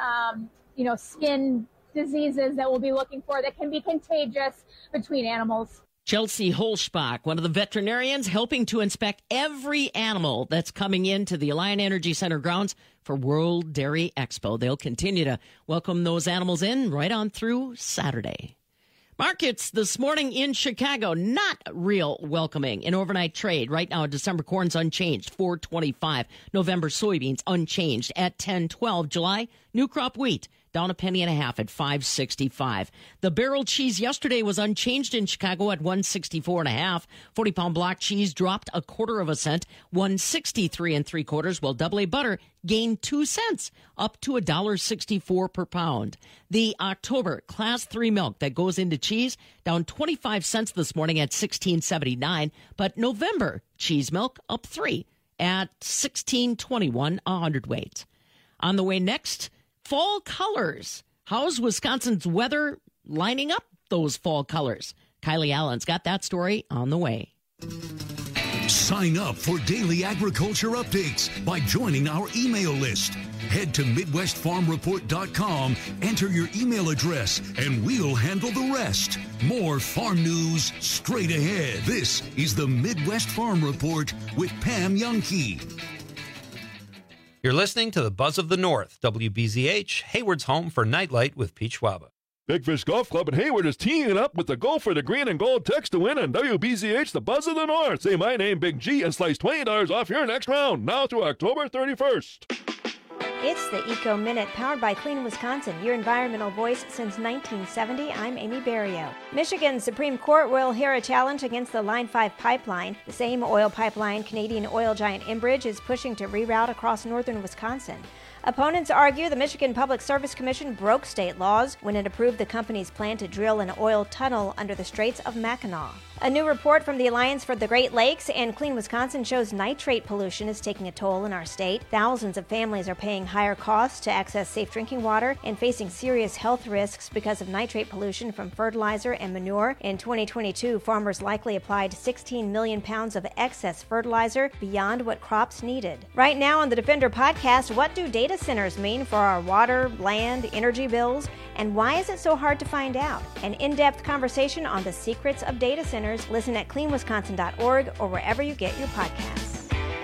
skin diseases that we'll be looking for that can be contagious between animals. Chelsea Holschbach, one of the veterinarians helping to inspect every animal that's coming into the Alliant Energy Center grounds for World Dairy Expo. They'll continue to welcome those animals in right on through Saturday. Markets this morning in Chicago, not real welcoming in overnight trade. Right now, December corn's unchanged, $4.25. November soybeans unchanged at $10.12. July, new crop wheat down 1.5 pennies at $5.65. The barrel cheese yesterday was unchanged in Chicago at $1.64.5. 40-pound block cheese dropped 1/4 cent, $1.63 3/4. While double A butter gained 2 cents, up to $1.64 per pound. The October Class 3 milk that goes into cheese down 25 cents this morning at $16.79. But November cheese milk up 3 at $16.21 a hundredweight. On the way next, fall colors. How's Wisconsin's weather lining up those fall colors? Kylie Allen's got that story on the way. Sign up for daily agriculture updates by joining our email list. Head to MidwestFarmReport.com, enter your email address, and we'll handle the rest. More farm news straight ahead. This is the Midwest Farm Report with Pam Youngkey. You're listening to the Buzz of the North, WBZH, Hayward's home for Nightlight with Pete Schwaba. Big Fish Golf Club in Hayward is teeing it up with the Go for the Green and Gold text to win on WBZH, the Buzz of the North. Say my name, Big G, and slice $20 off your next round, now through October 31st. It's the Eco Minute, powered by Clean Wisconsin, your environmental voice since 1970. I'm Amy Barrio. Michigan's Supreme Court will hear a challenge against the Line 5 pipeline. The same oil pipeline Canadian oil giant Enbridge is pushing to reroute across northern Wisconsin. Opponents argue the Michigan Public Service Commission broke state laws when it approved the company's plan to drill an oil tunnel under the Straits of Mackinac. A new report from the Alliance for the Great Lakes and Clean Wisconsin shows nitrate pollution is taking a toll in our state. Thousands of families are paying higher costs to access safe drinking water and facing serious health risks because of nitrate pollution from fertilizer and manure. In 2022, farmers likely applied 16 million pounds of excess fertilizer beyond what crops needed. Right now on the Defender podcast, what do data centers mean for our water, land, energy bills, and why is it so hard to find out? An in-depth conversation on the secrets of data centers. Listen at cleanwisconsin.org or wherever you get your podcasts.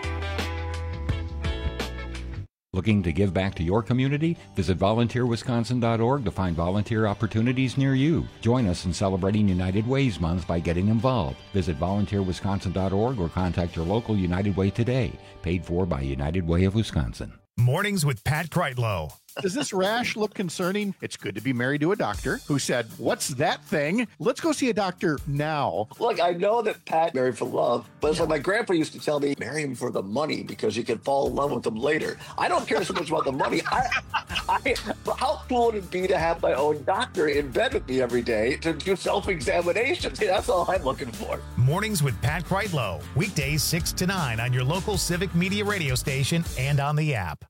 Looking to give back to your community? Visit volunteerwisconsin.org to find volunteer opportunities near you. Join us in celebrating United Way's Month by getting involved. Visit volunteerwisconsin.org or contact your local United Way today. Paid for by United Way of Wisconsin. Mornings with Pat Kreitlow. Does this rash look concerning? It's good to be married to a doctor who said, "What's that thing? Let's go see a doctor now." Look, I know that Pat married for love, but it's like my grandpa used to tell me, marry him for the money because you can fall in love with him later. I don't care so much about the money. How cool would it be to have my own doctor in bed with me every day to do self-examinations? That's all I'm looking for. Mornings with Pat Kreitlow. Weekdays 6 to 9 on your local Civic Media radio station and on the app.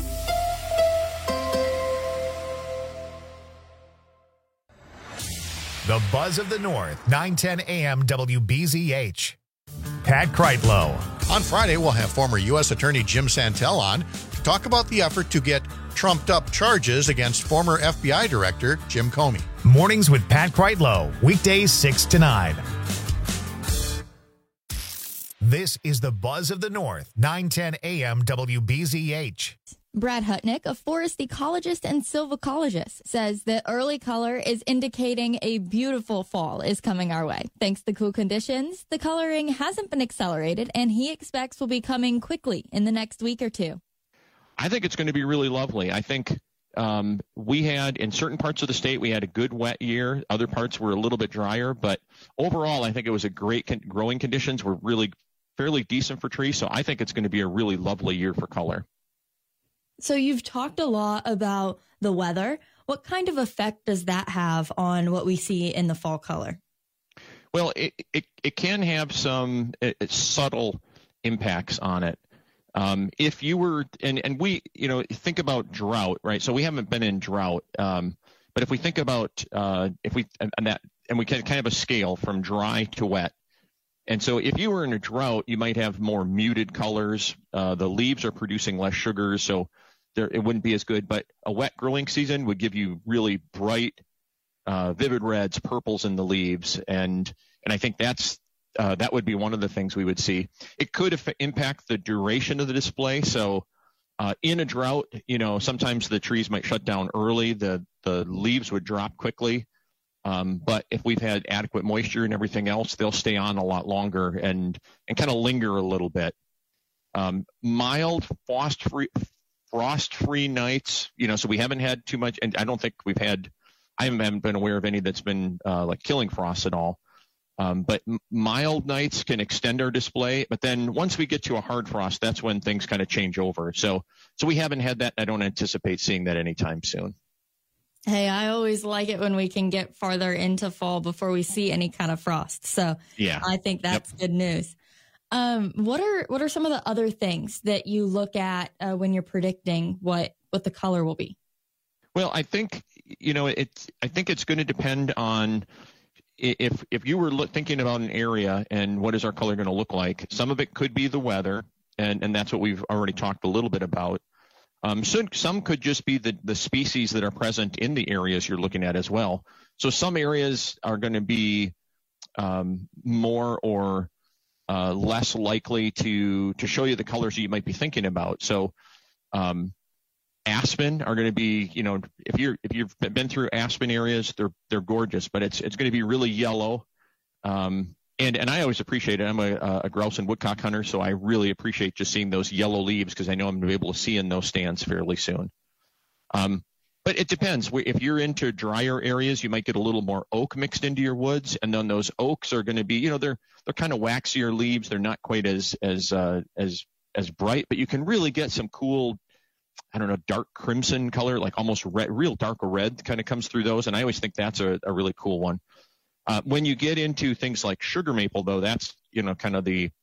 The Buzz of the North, 910 AM WBZH. Pat Kreitlow. On Friday, we'll have former U.S. Attorney Jim Santel on to talk about the effort to get trumped-up charges against former FBI Director Jim Comey. Mornings with Pat Kreitlow, weekdays 6 to 9. This is the Buzz of the North, 910 AM WBZH. Brad Hutnick, a forest ecologist and silvicologist, says that early color is indicating a beautiful fall is coming our way. Thanks to cool conditions, the coloring hasn't been accelerated, and he expects will be coming quickly in the next week or two. I think it's going to be really lovely. I think we had, in certain parts of the state, we had a good wet year. Other parts were a little bit drier, but overall, I think it was a great growing conditions were really fairly decent for trees. So I think it's going to be a really lovely year for color. So you've talked a lot about the weather. What kind of effect does that have on what we see in the fall color? Well, it can have some subtle impacts on it. If you were, and we, think about drought, right? So we haven't been in drought, but if we think about and we can kind of a scale from dry to wet. And so if you were in a drought, you might have more muted colors. The leaves are producing less sugars, so it wouldn't be as good. But a wet growing season would give you really bright, vivid reds, purples in the leaves, and I think that would be one of the things we would see. It could impact the duration of the display. So in a drought, sometimes the trees might shut down early. The leaves would drop quickly. But if we've had adequate moisture and everything else, they'll stay on a lot longer and kind of linger a little bit. Mild frost-free nights, so we haven't had too much, and I don't think I haven't been aware of any that's been like killing frost at all. But mild nights can extend our display. But then once we get to a hard frost, that's when things kind of change over. So we haven't had that. I don't anticipate seeing that anytime soon. Hey, I always like it when we can get farther into fall before we see any kind of frost. So yeah, I think that's good news. What are some of the other things that you look at when you're predicting what the color will be? Well, I think it's going to depend on if you were thinking about an area and what is our color going to look like. Some of it could be the weather, and that's what we've already talked a little bit about. Some could just be the species that are present in the areas you're looking at as well. So some areas are going to be more or less likely to show you the colors that you might be thinking about. So aspen are going to be, if you've been through aspen areas, they're gorgeous, but it's going to be really yellow. And I always appreciate it. I'm a grouse and woodcock hunter, so I really appreciate just seeing those yellow leaves because I know I'm going to be able to see in those stands fairly soon. But it depends. If you're into drier areas, you might get a little more oak mixed into your woods, and then those oaks are going to be, they're kind of waxier leaves. They're not quite as bright, but you can really get some cool, dark crimson color, like almost red, real dark red kind of comes through those, and I always think that's a really cool one. When you get into things like sugar maple, though, that's kind of the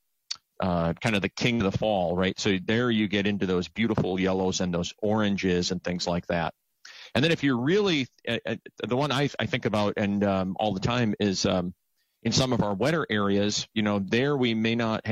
king of the fall, right? So there you get into those beautiful yellows and those oranges and things like that. And then if you're really the one I think about and all the time is in some of our wetter areas, there we may not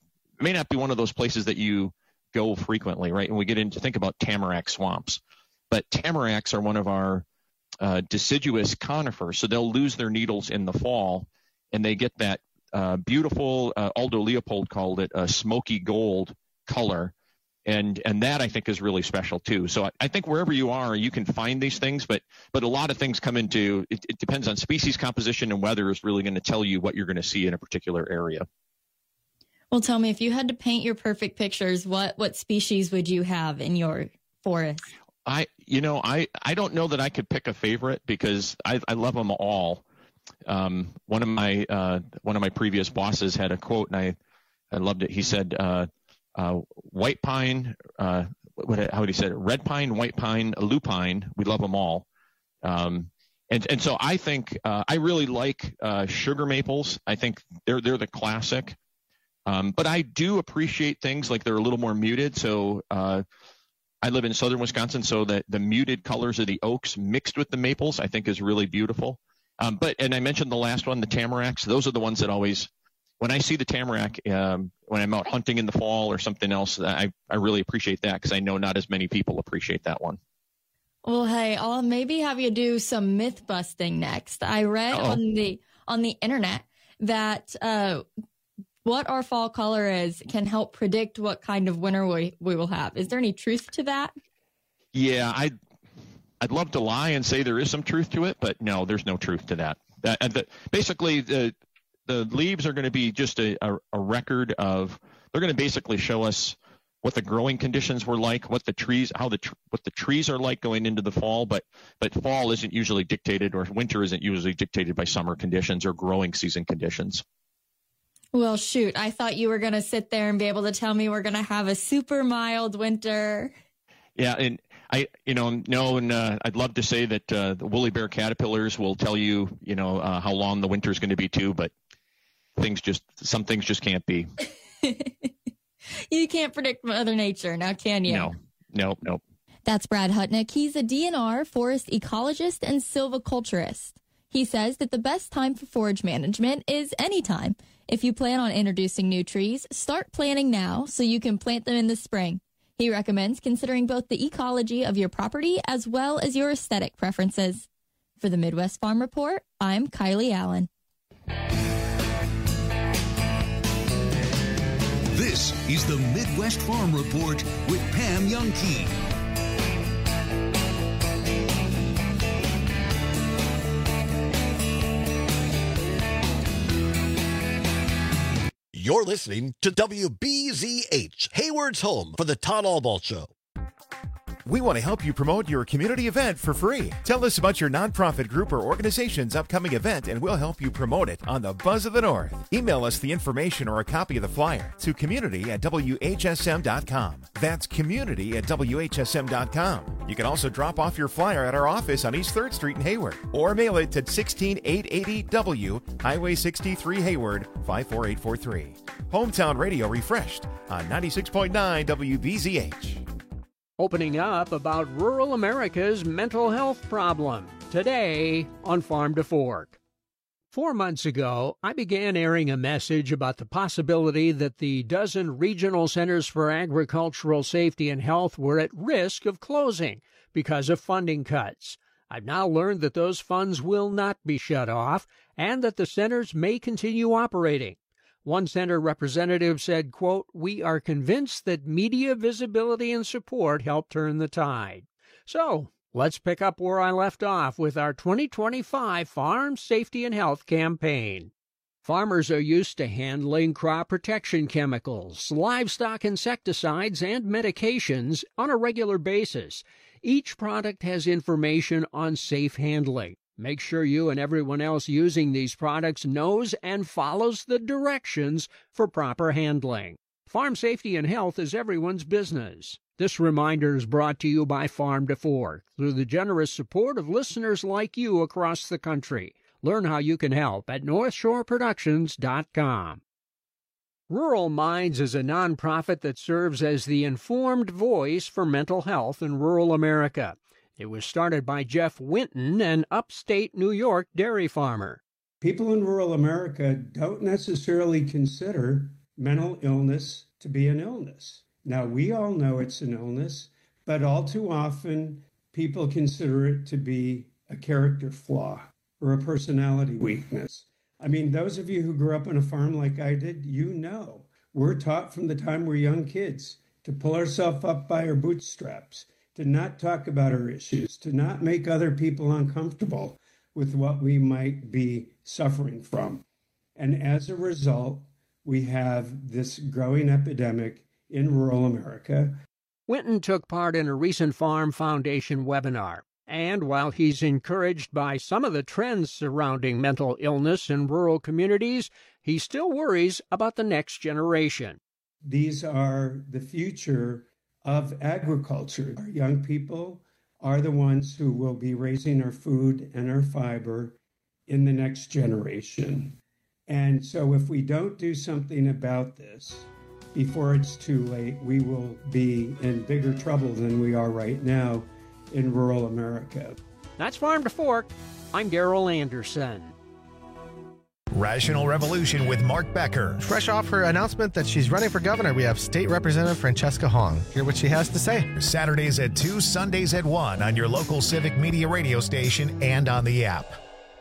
be one of those places that you go frequently, right? And we get into think about tamarack swamps, but tamaracks are one of our deciduous conifers, so they'll lose their needles in the fall, and they get that beautiful Aldo Leopold called it a smoky gold color, and that I think is really special too. So I think wherever you are, you can find these things, but a lot of things come into it. It depends on species composition, and weather is really going to tell you what you're going to see in a particular area. Well, tell me, if you had to paint your perfect pictures, what species would you have in your forest? I don't know that I could pick a favorite because I love them all. One of my previous bosses had a quote, and I loved it. He said, "White pine, how would he say it? Red pine, white pine, lupine. We love them all." And so I think I really like sugar maples. I think they're the classic. But I do appreciate things like they're a little more muted. So I live in southern Wisconsin, so that the muted colors of the oaks mixed with the maples, I think, is really beautiful. And I mentioned the last one, the tamaracks. Those are the ones that always, when I see the tamarack, when I'm out hunting in the fall or something else, I really appreciate that because I know not as many people appreciate that one. Well, hey, I'll maybe have you do some myth busting next. I read on the internet that what our fall color is can help predict what kind of winter we will have. Is there any truth to that? Yeah, I'd love to lie and say there is some truth to it, but no, there's no truth to that. Basically, the leaves are going to be just a record of. They're going to basically show us what the growing conditions were like, what the trees are like going into the fall. But fall isn't usually dictated, or winter isn't usually dictated by summer conditions or growing season conditions. Well, shoot, I thought you were going to sit there and be able to tell me we're going to have a super mild winter. Yeah, and I'd love to say that the woolly bear caterpillars will tell you, how long the winter is going to be too, but some things just can't be. You can't predict Mother Nature, now can you? No. That's Brad Hutnick. He's a DNR, forest ecologist, and silviculturist. He says that the best time for forage management is anytime. If you plan on introducing new trees, start planning now so you can plant them in the spring. He recommends considering both the ecology of your property as well as your aesthetic preferences. For the Midwest Farm Report, I'm Kylie Allen. This is the Midwest Farm Report with Pam Youngkey. You're listening to WBZH, Hayward's home for the Todd Albaugh Show. We want to help you promote your community event for free. Tell us about your nonprofit group or organization's upcoming event, and we'll help you promote it on the Buzz of the North. Email us the information or a copy of the flyer to community@WHSM.com. That's community@WHSM.com. You can also drop off your flyer at our office on East 3rd Street in Hayward, or mail it to 16880 W, Highway 63 Hayward, 54843. Hometown Radio refreshed on 96.9 WBZH. Opening up about rural America's mental health problem. Today on Farm to Fork. 4 months ago, I began airing a message about the possibility that the dozen regional centers for agricultural safety and health were at risk of closing because of funding cuts. I've now learned that those funds will not be shut off and that the centers may continue operating. One center representative said, quote, "We are convinced that media visibility and support help turn the tide." So let's pick up where I left off with our 2025 Farm Safety and Health campaign. Farmers are used to handling crop protection chemicals, livestock insecticides, and medications on a regular basis. Each product has information on safe handling. Make sure you and everyone else using these products knows and follows the directions for proper handling. Farm safety and health is everyone's business. This reminder is brought to you by Farm to Fork through the generous support of listeners like you across the country. Learn how you can help at NorthshoreProductions.com. Rural Minds is a nonprofit that serves as the informed voice for mental health in rural America. It was started by Jeff Winton, an upstate New York dairy farmer. People in rural America don't necessarily consider mental illness to be an illness. Now, we all know it's an illness, but all too often people consider it to be a character flaw or a personality weakness. I mean, those of you who grew up on a farm like I did, you know, we're taught from the time we're young kids to pull ourselves up by our bootstraps, to not talk about our issues, to not make other people uncomfortable with what we might be suffering from. And as a result, we have this growing epidemic in rural America. Winton took part in a recent Farm Foundation webinar. And while he's encouraged by some of the trends surrounding mental illness in rural communities, he still worries about the next generation. These are the future of agriculture. Our young people are the ones who will be raising our food and our fiber in the next generation. And so if we don't do something about this before it's too late, we will be in bigger trouble than we are right now in rural America. That's Farm to Fork. I'm Darrell Anderson. Rational Revolution with Mark Becker. Fresh off her announcement that she's running for governor, we have State Representative Francesca Hong. Hear what she has to say. Saturdays at 2, Sundays at 1 on your local Civic Media radio station and on the app.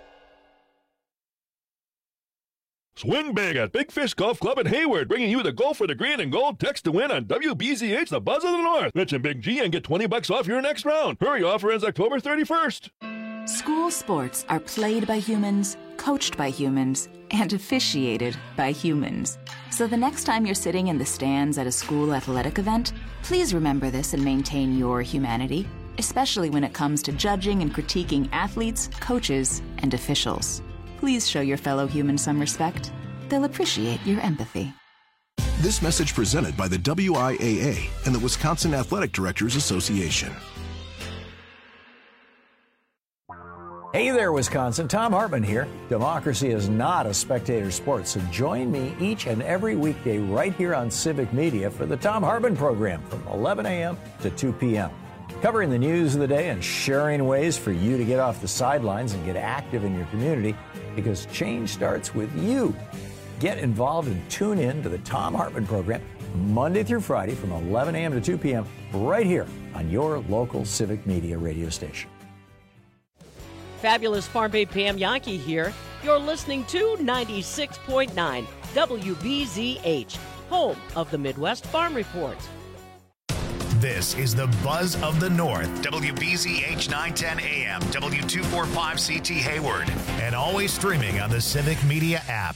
Swing big at Big Fish Golf Club in Hayward, bringing you the Golf for the Green and Gold Text to Win on WBZH, the Buzz of the North. Mention Big G and get $20 off your next round. Hurry, offer ends October 31st. School sports are played by humans, coached by humans, and officiated by humans. So the next time you're sitting in the stands at a school athletic event, please remember this and maintain your humanity, especially when it comes to judging and critiquing athletes, coaches, and officials. Please show your fellow humans some respect. They'll appreciate your empathy. This message presented by the WIAA and the Wisconsin Athletic Directors Association. Hey there, Wisconsin. Tom Hartman here. Democracy is not a spectator sport, so join me each and every weekday right here on Civic Media for the Tom Hartman program from 11 a.m. to 2 p.m. Covering the news of the day and sharing ways for you to get off the sidelines and get active in your community, because change starts with you. Get involved and tune in to the Tom Hartman program Monday through Friday from 11 a.m. to 2 p.m. right here on your local Civic Media radio station. Fabulous Farm Babe Pam Yankee here. You're listening to 96.9 WBZH, home of the Midwest Farm Report. This is the Buzz of the North, WBZH 910 AM, W245CT Hayward, and always streaming on the Civic Media app.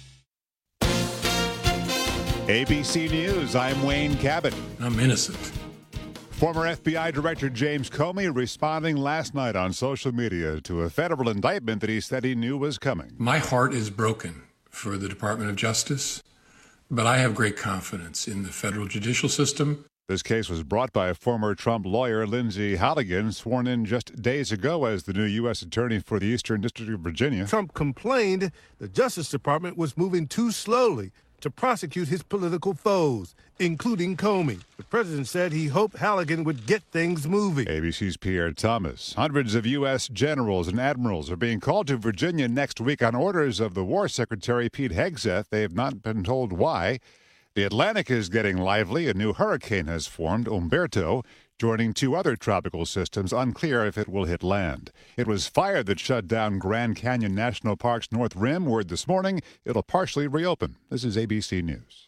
ABC News, I'm Wayne Cabot. I'm innocent. Former FBI Director James Comey responding last night on social media to a federal indictment that he said he knew was coming. My heart is broken for the Department of Justice, but I have great confidence in the federal judicial system. This case was brought by former Trump lawyer Lindsay Halligan, sworn in just days ago as the new U.S. Attorney for the Eastern District of Virginia. Trump complained the Justice Department was moving too slowly to prosecute his political foes, including Comey. The president said he hoped Halligan would get things moving. ABC's Pierre Thomas. Hundreds of U.S. generals and admirals are being called to Virginia next week on orders of the War Secretary Pete Hegseth. They have not been told why. The Atlantic is getting lively. A new hurricane has formed, Umberto, joining two other tropical systems, unclear if it will hit land. It was fire that shut down Grand Canyon National Park's North Rim. Word this morning, it'll partially reopen. This is ABC News.